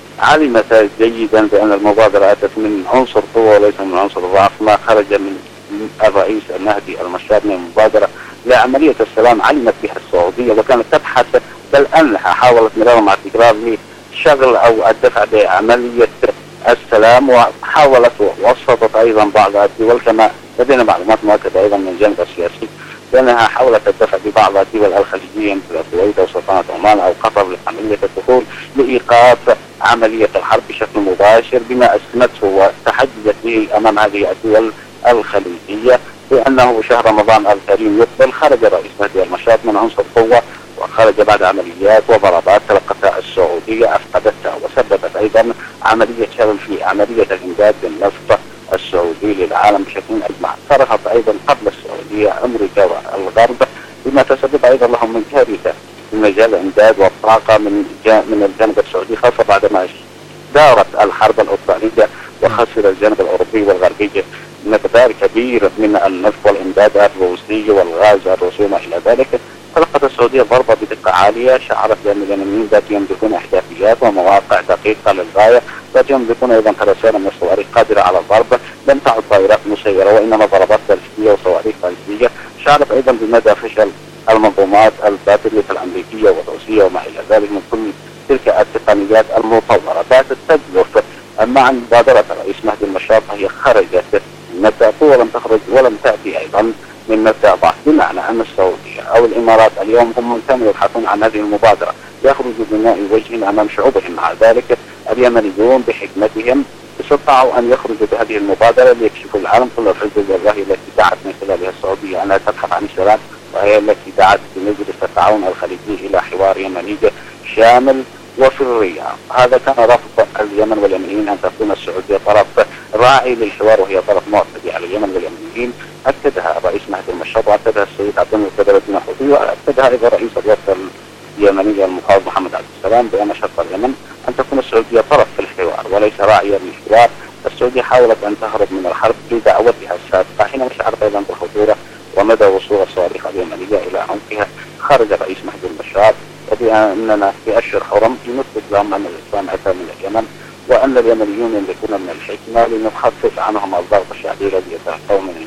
[SPEAKER 11] علمتا جيدا بأن المبادرة أتت من عنصر قوة وليس من عنصر ضعف. ما خرج من الرئيس المهدي المشاط من المبادرة لعملية السلام علمت بها السعودية وكانت تبحث، بل أنها حاولت مرارا مع التكرار لشغل أو الدفع بعملية السلام، وحاولت ووسطت أيضا بعض الدول، كما لدينا معلومات مؤكدة أيضا من الجانب السياسي بأنها حاولت الدفع ببعض الدول الخليجية مثل الكويت أو سلطنة عمان أو قطر لعملية الدخول لإيقاف عملية الحرب بشكل مباشر، بما أسلمته وتحدثت به أمام هذه الدول الخليجية بأنه شهر رمضان الكريم يقبل. خرج الرئيس مهدي المشاط من عنصر قوة وخرج بعد عمليات وضربات تلقتها السعودية أفقدتها وسببت أيضا عملية شلل في عملية الإمداد بالنفط السعودي للعالم بشكل أجمع. صرفت أيضا قبل السعودية أمريكا والغرب بما تسبب أيضا لهم من كارثة في مجال الإمداد والطاقة من الجانب السعودي، خاصة بعدما دارت الحرب الأوكرانية وخسر الجانب الأوروبي والغربي مقدار كبير من النفط والإمداد الروسي والغاز الروسي وما إلى ذلك. تلقت السعودية ضربة بدقة عالية، شعرت بأن اليمنيين ذات يملكون إحداثيات ومواقع دقيقة للغاية، ذات يملكون أيضا خرسانة من الصواريخ قادرة على الضرب، لم تعد طائرات مسيرة وإنما ضربات باليستية وصواريخ باليستية. شعرت أيضا بمدى فشل المنظومات الباترية الأمريكية والروسية وما إلى ذلك من كل تلك التقنيات المطورة. باتت تدلف مع مبادرة الرئيس مهدي المشاط، هي خرجت من مبدأ قوة ولم تأتي أيضا من مبدأ ضعف، بمعنى أن السعودية أو الإمارات اليوم هم كانوا يبحثون عن هذه المبادرة يخرجوا بماء وجه أمام شعوبهم. مع ذلك اليمنيون بحكمتهم استطاعوا أن يخرجوا بهذه المبادرة ليكشفوا العالم كل الحجج والرهي التي دعت من خلالها السعودية أنها تبحث عن السلام، وهي التي دعت بمجلس التعاون الخليجي إلى حوار يمني شامل وفي الرياض. هذا كان رفض اليمن واليمنيين أن تكون السعودية طرف راعي للحوار وهي طرف معتدي على اليمن واليمنيين. أكدها الرئيس مهدي المشاط وأكدها السيد عبد الله الجبل الدين الحوثي وأكدها أيضا رئيس الوفد اليمني المقاوم محمد عبد السلام بأن شرط اليمن أن تكون السعودية طرف في الحوار وليس راعيا للحوار. السعودية حاولت أن تهرب من الحرب في دعوتها السابقة حينما شعرت أيضا بالخطورة ومدى وصول الصواريخ اليمنية إلى عنقها. خرج الرئيس مهدي المشاط وبأننا في أشهر حرم لنثبت لهم أن الإسلام أتى من اليمن وأن اليمنيون يملكون من الحكمة لنخفف عنهم الضغط الشعبي الذي يتلقاه من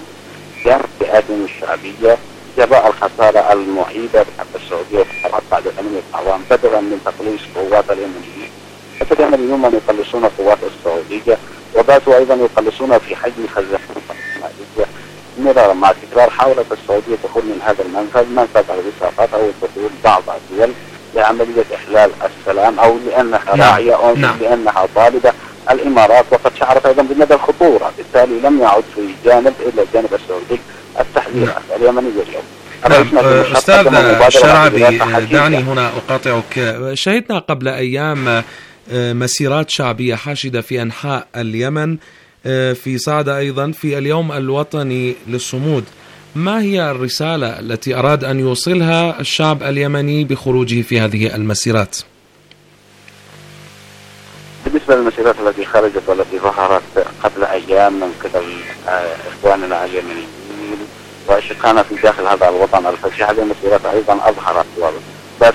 [SPEAKER 11] فئات الشعبية جباء الخسارة المعيدة بحق السعودية والإمارات بعد 8 أعوام بدلا من تقليص قوات اليمنيين. حتى اليمنيون من يقلصون قوات السعودية وباتوا أيضا يقلصون في حجم خزانة الصناعية. مرارا مع تكرار حاولت السعودية الدخول من هذا منفذ الوثاقات أو الدخول بعض الدول لعملية إحلال السلام أو لأنها راعية أو لأنها طالبة الإمارات، وقد شعرت أيضا بمدى الخطورة، بالتالي لم يعد في جانب إلا الجانب السعودي التحذيرات اليمنية اليوم.
[SPEAKER 1] أستاذ الشرعبي دعني هنا أقاطعك. شهدنا قبل أيام مسيرات شعبية حاشدة في أنحاء اليمن، في صعدة أيضا في اليوم الوطني للصمود. ما هي الرسالة التي أراد أن يوصلها الشعب اليمني بخروجه في هذه المسيرات؟
[SPEAKER 11] بالنسبة للمسيرات التي خرجت والتي ظهرت قبل أيام من قبل إخواننا اليمنيين وأشقائنا في داخل هذا الوطن الفسيح، هذه المسيرات أيضا أظهرت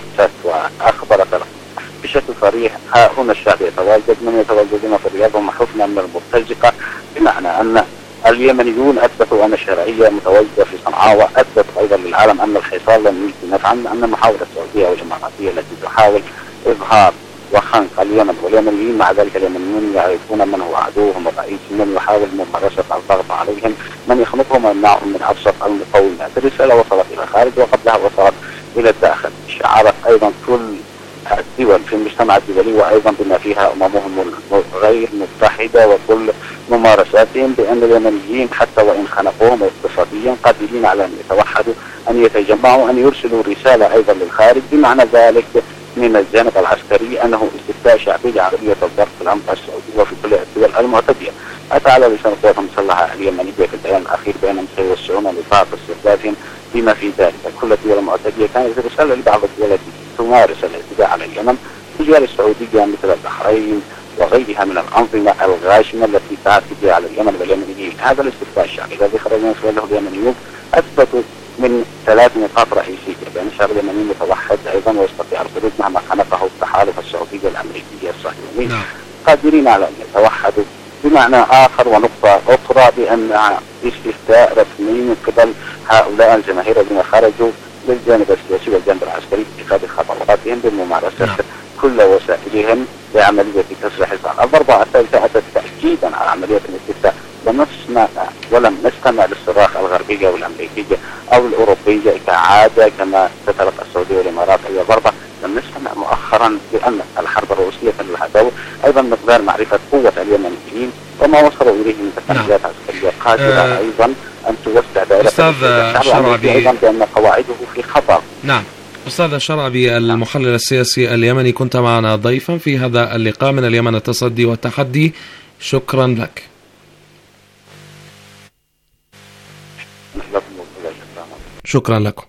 [SPEAKER 11] بركة لكم. بشكل صريح ها هنا الشعب يتواجد، من يتواجدون في الرياض هم حكما من المرتزقة، بمعنى أن اليمنيون أثبتوا أن الشرعية متواجدة في صنعاء، وأثبتوا أيضا للعالم أن الحصار لم يجدي نفعا، أن المحاورة السعودية والإماراتية التي تحاول إظهار وخنق اليمن واليمنيين، مع ذلك اليمنيون يعرفون من هو عدوهم الرئيسي، من يحاول ممارسة الضغط عليهم، من يخنقهم ويمنعهم من أبسط المقومات. الرسالة وصلت إلى الخارج وقبلها وصلت إلى الداخل. شعرت أيضا كل الدول في المجتمع الدولي وأيضا بما فيها أممهم غير متحدة وكل ممارساتهم بأن اليمنيين حتى وإن خنقوهم اقتصاديا قادرين على أن يتوحدوا، أن يتجمعوا، أن يرسلوا رسالة أيضا للخارج، بمعنى ذلك من الجانب العسكري أنه استفتاء شعبي لعملية الضغط في الأمن السعودي وفي كل الدول المعتدية. أتى على لسان القوات المسلحة اليمنية في البيان الأخير بأنهم سيوسعون نطاق استهدافهم بما في ذلك كل الدول المعتدية. كانت رسالة لبعض الدول التي تمارس الاعتداء على اليمن، الرجال السعودية مثل البحرين وغيرها من الأنظمة الغاشمة التي تعتدي على اليمن واليمنيين. هذا الاستفتاء الشعبي الذي خرج من خلاله اليمنيون أثبتوا من 3 نقاط رئيسية بأن الشعب اليمني متوحد أيضا ويستطيع الخروج مهما خنقه التحالف السعودي الأمريكي الصهيوني، قادرين على أن يتوحدوا. بمعنى آخر ونقطة أخرى بأن استفتاء رسمي من قبل هؤلاء الجماهير الذين خرجوا للجانب السياسي والجانب العسكري اتخاذ خطواتهم بممارسة كل وسائلهم لعملية كسر حصار. الضربة الثالثة أتت تأكيدا على عملية الاستفتاء. ولم نستمع للصراخ الغربية والأمريكية أو الأوروبية كعادة كما تتلقى السعودية والإمارات أي ضربة. لم نستمع مؤخرا بأن الحرب الروسية في الهدو أيضا مقدار معرفة قوة اليمنيين وما وصلوا إليه من تقنيات عسكرية قادرة أيضا أن توسع دائرة
[SPEAKER 1] أستاذ شرعبي
[SPEAKER 11] أيضا بأن قواعده في خطر.
[SPEAKER 1] نعم أستاذ شرعبي المحلل السياسي اليمني، كنت معنا ضيفا في هذا اللقاء من اليمن التصدي والتحدي، شكرا لك. شكرا لكم.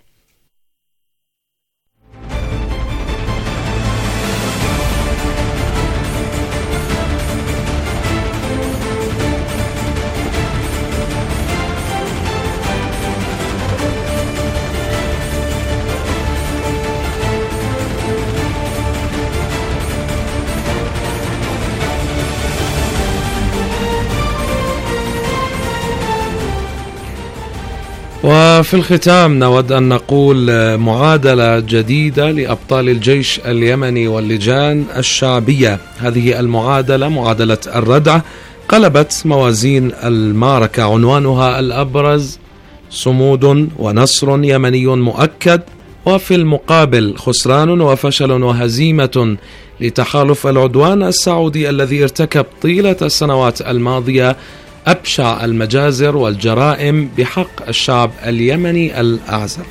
[SPEAKER 1] وفي الختام نود أن نقول معادلة جديدة لأبطال الجيش اليمني واللجان الشعبية. هذه المعادلة معادلة الردع قلبت موازين المعركة، عنوانها الأبرز صمود ونصر يمني مؤكد، وفي المقابل خسران وفشل وهزيمة لتحالف العدوان السعودي الذي ارتكب طيلة السنوات الماضية أبشع المجازر والجرائم بحق الشعب اليمني الأعزل.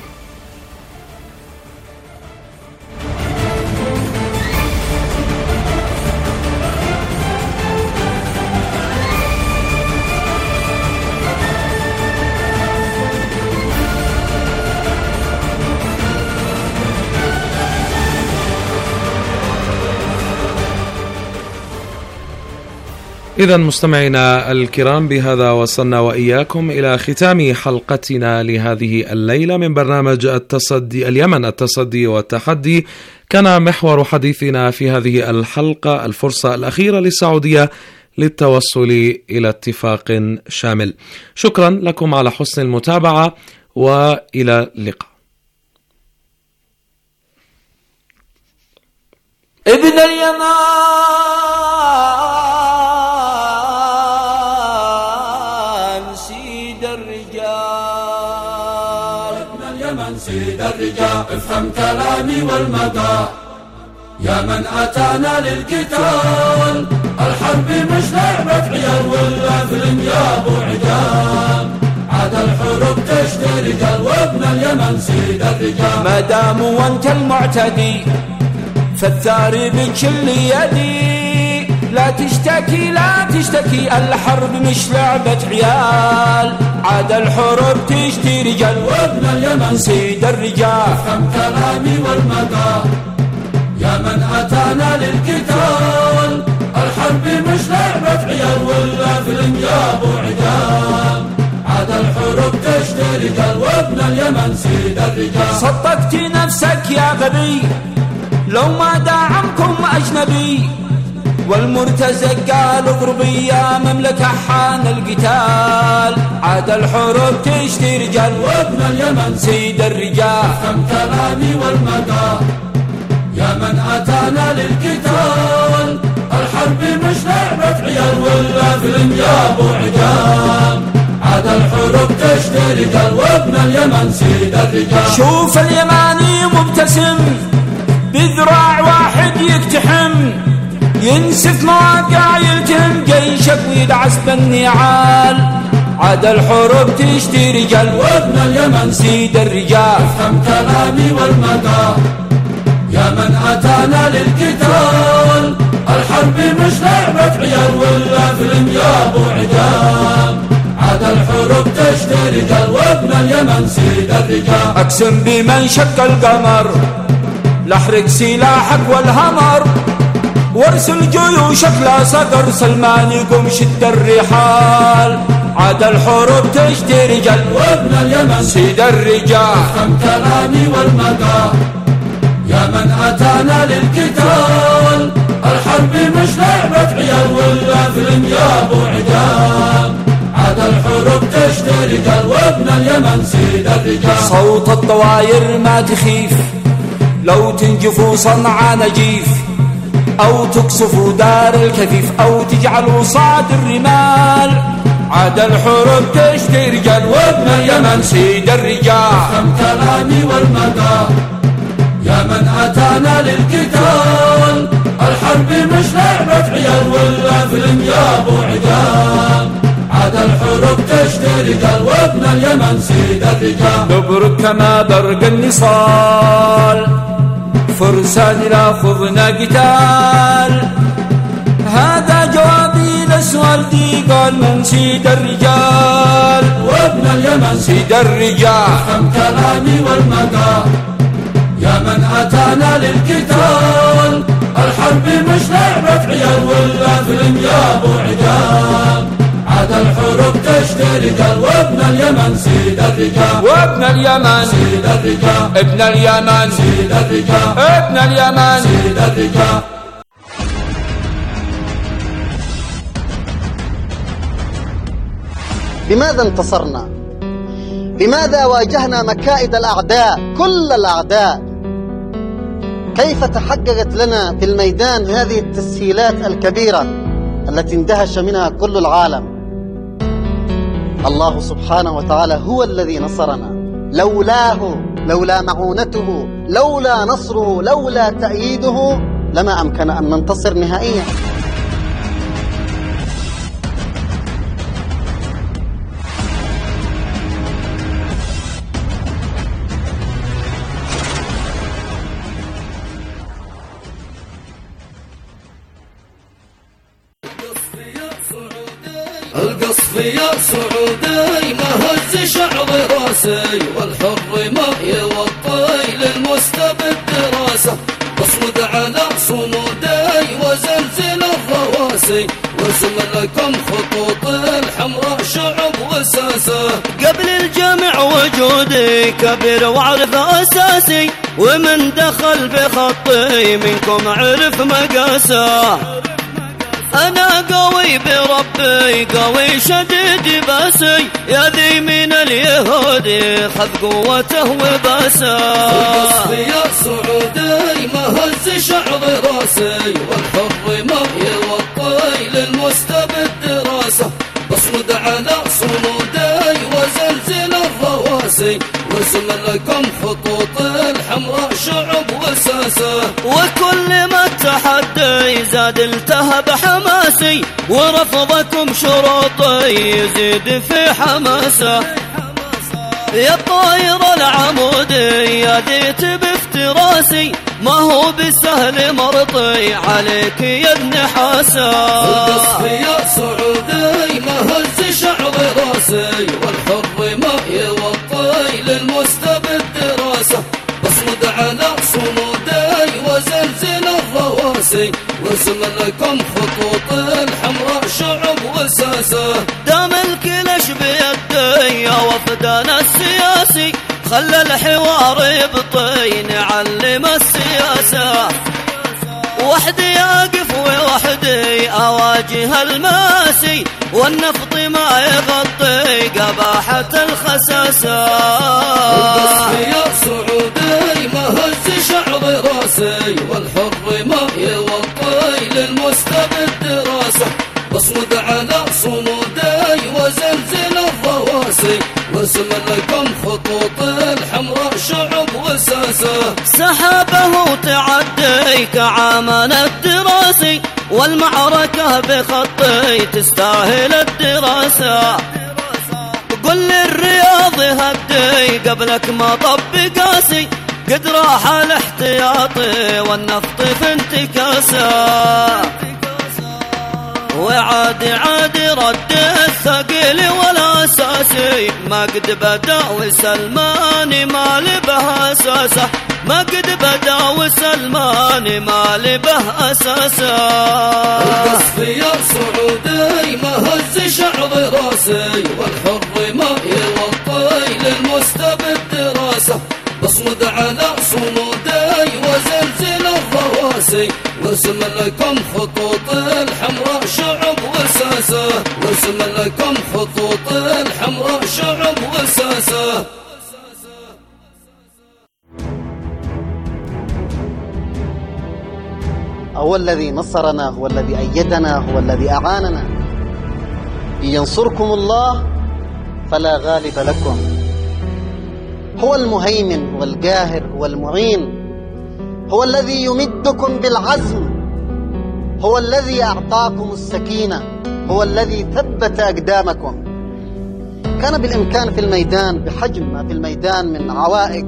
[SPEAKER 1] إذن مستمعينا الكرام، بهذا وصلنا وإياكم إلى ختام حلقتنا لهذه الليلة من برنامج التصدي اليمن التصدي والتحدي. كان محور حديثنا في هذه الحلقة الفرصة الأخيرة للسعودية للتوصل إلى اتفاق شامل. شكرا لكم على حسن المتابعة وإلى اللقاء.
[SPEAKER 14] ابن اليمان سيد الرجال، ابن اليمن سيد الرجال، افهم كلامي والمدى يا من أتانا للقتال. الحرب مش لعبة عيال ولا فيلم يا أبو عجال، عاد الحروب تشتري رجال وابن اليمن سيد الرجال. ما دام وانت المعتدي فالثاري بكل يدي، لا تشتكي لا تشتكي، الحرب مش لعبة عيال، عاد الحروب تشتري رجال وابن اليمن سيد الرجال. افهم كلامي والمدى يا من أتانا للقتال. الحرب مش لعبة عيال ولا فيلم يا أبو عجال، عاد الحروب تشتري رجال وابن اليمن سيد الرجال. صدقت نفسك يا غبي
[SPEAKER 15] لو ما دعمكم أجنبي والمرتزق قال اضربي يا مملكة حان القتال. عاد الحروب تشتي رجال
[SPEAKER 14] وابن اليمن
[SPEAKER 15] سيد الرجال.
[SPEAKER 14] افهم كلامي والمدى يا من أتانا للقتال. الحرب مش لعبة عيال ولا فيلم يا أبو عجال. عاد الحروب تشتي رجال وابن اليمن سيد الرجال.
[SPEAKER 15] شوف اليماني مبتسم بذراع واحد يقتحم ينسف مواقع يلتم جيشك ويدعس بالنعال. عاد الحروب تشتي رجال
[SPEAKER 14] وابن اليمن
[SPEAKER 15] سيد الرجال.
[SPEAKER 14] افهم كلامي والمدى يا من أتانا للقتال. الحرب مش لعبة عيال ولا فيلم يا أبو عجال. عاد الحروب تشتي رجال وابن اليمن سيد الرجال.
[SPEAKER 15] أقسم بمن شق القمر لحرق سلاحك والهمر وارسل جيوشك لا صقر سلمان يقوم شد الرحال. عاد الحروب تشتي رجال
[SPEAKER 14] وابن اليمن
[SPEAKER 15] سيد الرجال.
[SPEAKER 14] افهم كلامي والمدى يا من أتانا للقتال. الحرب مش لعبة عيال ولا فيلم يا أبو عجال. عاد الحروب تشتي رجال وابن اليمن سيد الرجال.
[SPEAKER 15] صوت الطواير ما تخيف لو تنجفوا صنعا نجيف أو تكسفوا دار الكفيف أو تجعلوا صاد الرمال. عاد الحروب تشتي رجال وابن اليمن سيد الرجال.
[SPEAKER 14] افهم كلامي والمدى يا من أتانا للقتال. الحرب مش لعبة عيال ولا فيلم يا أبو عجال. عاد الحروب تشتي رجال وابن اليمن سيد الرجال.
[SPEAKER 15] نبرك كما برق النصال فرسان لا خضنا قتال. هذا جوابي لسؤال دي قال من سيد الرجال
[SPEAKER 14] وابن اليمن
[SPEAKER 15] سيد الرجال.
[SPEAKER 14] افهم كلامي والمدى يا من أتانا للقتال. الحرب مش لعبة عيال ولا فيلم يا أبو عجال. عاد الحروب تشتي رجال وابن اليمن سيد الرجال.
[SPEAKER 15] وابن اليمن
[SPEAKER 14] سيد الرجال.
[SPEAKER 15] ابن اليمن
[SPEAKER 14] سيد الرجال.
[SPEAKER 15] ابن اليمن
[SPEAKER 14] سيد الرجال.
[SPEAKER 12] بماذا انتصرنا؟ بماذا واجهنا مكائد الأعداء كل الأعداء؟ كيف تحققت لنا في الميدان هذه التسهيلات الكبيرة التي اندهش منها كل العالم؟ الله سبحانه وتعالى هو الذي نصرنا. لولاه، لولا معونته، لولا نصره، لولا تأييده لما أمكن أن ننتصر نهائيا.
[SPEAKER 14] القصف يا سعودي ما هز شعر راسي والحر ما يوطي للمستبد راسه. اصمد على صمودي وزلزل الرواسي وارسم لكم خطوط الحمراء شعب وساسه.
[SPEAKER 16] قبل الجمع وجودي كبير وعرف اساسي ومن دخل بخطي منكم عرف مقاسه. أنا قوي بربي قوي شديد باسي يا ذي من اليهود خذ قوته وباسه.
[SPEAKER 14] القصف يا سعودي ما هز شعر راسي والحر ما يوطي للمستبد راسه. اصمد على صمودي وزلزل الرواسي وارسم لكم خطوط الحمراء شعب وساسه.
[SPEAKER 16] وكل ما التحدي زاد التهب حماسي ورفضكم شروطي يزيد في حماسه. يا طاير العمودي يا ديت بافتراسي ما هو بالسهل مرطي عليك يا ابن حاسه.
[SPEAKER 14] القصف يا سعودي ما هز شعر راسي والحر ما يوطي للمستبد راسه. اصمد على صمودي وزلزل الرواسي وارسم لكم خطوط الحمراء شعب وساسه.
[SPEAKER 16] دام الكلش بيدي يا وفدان السياسي خلى الحوار يبطي نعلم السياسة، وحدي أقف ووحدي أواجه الماسي، والنفط ما يغطي قباحة الخساسة.
[SPEAKER 14] القصف يا سعودي مهز شعر راسي، والحر ما يوطي للمستبد راسه، واصمد على صمودي وزلزل الرواسي، وارسم لكم خطوط الحمراء شعب وساسة.
[SPEAKER 16] سحابه تعدي كعامنا الدراسي، والمعركة بخطي تستاهل الدراسة. قل للرياض هدي قبلك ما طب قاسي، قد راح الاحتياطي والنفط في انتكاسة. وعاد رد الثقيل والاساسي، ما قد بدا وسلمان ما لبه اساسه، ما قد بدا وسلمان ما لبه اساسه.
[SPEAKER 14] القصف يا سعودي مهز شعر راسي، والحر ما يوطي للمستبد راسه، واصمد على صمودي وزلزل الرواسي، وارسم لكم خطوط الحمراء شعب وساسة، وارسم لكم خطوط الحمراء شعب وساسة.
[SPEAKER 12] هو الذي نصرنا، هو الذي أيدنا، هو الذي أعاننا. إن ينصركم الله فلا غالب لكم. هو المهيمن والقاهر والمعين، هو الذي يمدكم بالعزم، هو الذي أعطاكم السكينة، هو الذي ثبت أقدامكم. كان بالإمكان في الميدان بحجم ما في الميدان من عوائق،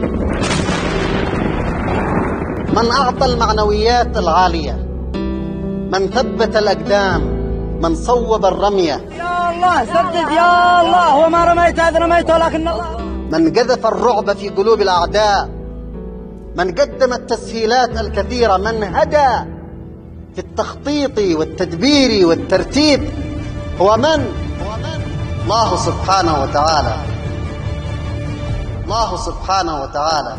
[SPEAKER 12] من أعطى المعنويات العالية، من ثبت الأقدام، من صوب الرمية.
[SPEAKER 10] يا الله سدد يا الله، وما رميت هذا رميت ولكن الله.
[SPEAKER 12] من قذف الرعب في قلوب الأعداء، من قدم التسهيلات الكثيرة، من هدى في التخطيط والتدبير والترتيب. هو من؟ الله سبحانه وتعالى. الله سبحانه وتعالى.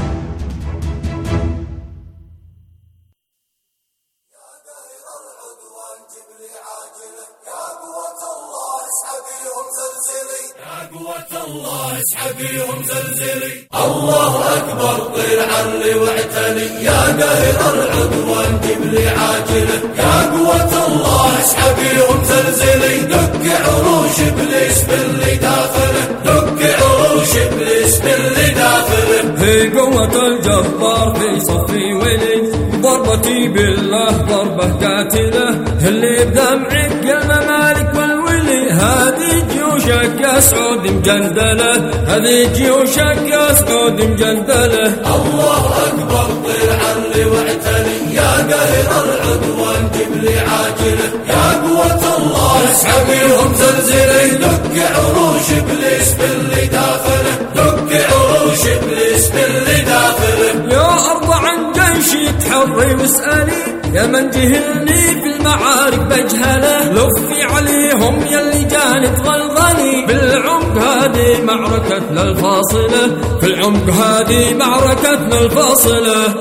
[SPEAKER 3] الله اسحبيهم زلزلي، الله أكبر طير علي واعتلي، يا قاهر العدوان جيب لي عاجله، يا قوة الله اسحبيهم زلزلي، دق عروش ابليس باللي داخله، دق عروش ابليس باللي داخله.
[SPEAKER 17] هي قوة الجبار في صفي ولي، ضربتي بالله ضربة قاتلة، اللي بدمعك يا الممالك والولي، هذه جيوشك يا سعود مجندلة، هذه جيوشك يا سعود مجندلة.
[SPEAKER 3] الله أكبر طير علي واعتلي، يا قاهر العدوان جيب لي عاجله، يا قوة الله اسحبيهم زلزلي، دق عروش ابليس باللي داخله، دق عروش ابليس باللي داخله.
[SPEAKER 17] يا أرض عن جيشي تحري واسألي، يا من جهلني في المعارك بجهله، لفي عليهم يلي جانت غلغلي، بالعمق هذه معركتنا الفاصلة، في العمق هذه معركتنا الفاصلة.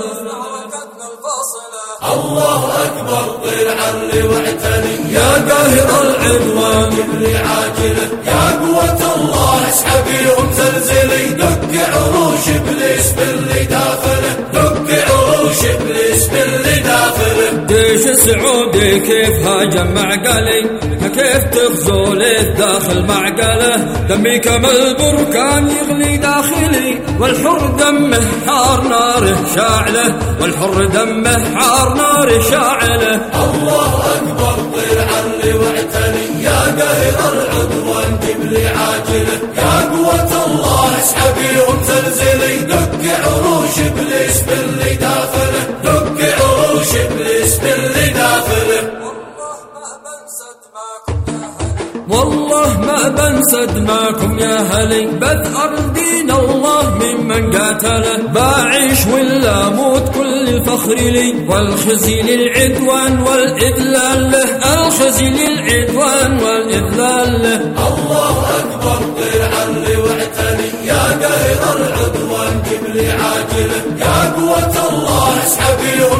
[SPEAKER 3] الله أكبر طير علي واعتلي، يا قاهر العدوان جيب لي عاجله، يا قوة الله اسحبيهم زلزلي، دق عروش ابليس باللي داخله، دق عروش ابليس باللي داخله.
[SPEAKER 17] جيش السعودي كيف هاجم معقلي، كيف تغزو ليه داخل معقله، دمي كمل بركان يغلي داخلي، والحر دمه حار ناره شاعله، والحر دمه حار ناره شاعله.
[SPEAKER 3] الله أكبر طير علي واعتلي، يا قاهر العدوان جيب لي عاجله، يا قوة الله اسحبيهم زلزلي، دق عروش ابليس باللي داخله، دق عروش ابليس باللي داخله.
[SPEAKER 17] والله ما بنسى دماكم يا هلي، بثأر دين الله ممن قاتله، بعيش ولا موت كل الفخر لي، والخزي للعدوان والإذلال له، الخزي للعدوان والإذلال له.
[SPEAKER 3] الله أكبر طير علي واعتلي، يا قهر العدوان قبل عاجله، يا قوة الله اسحبيهم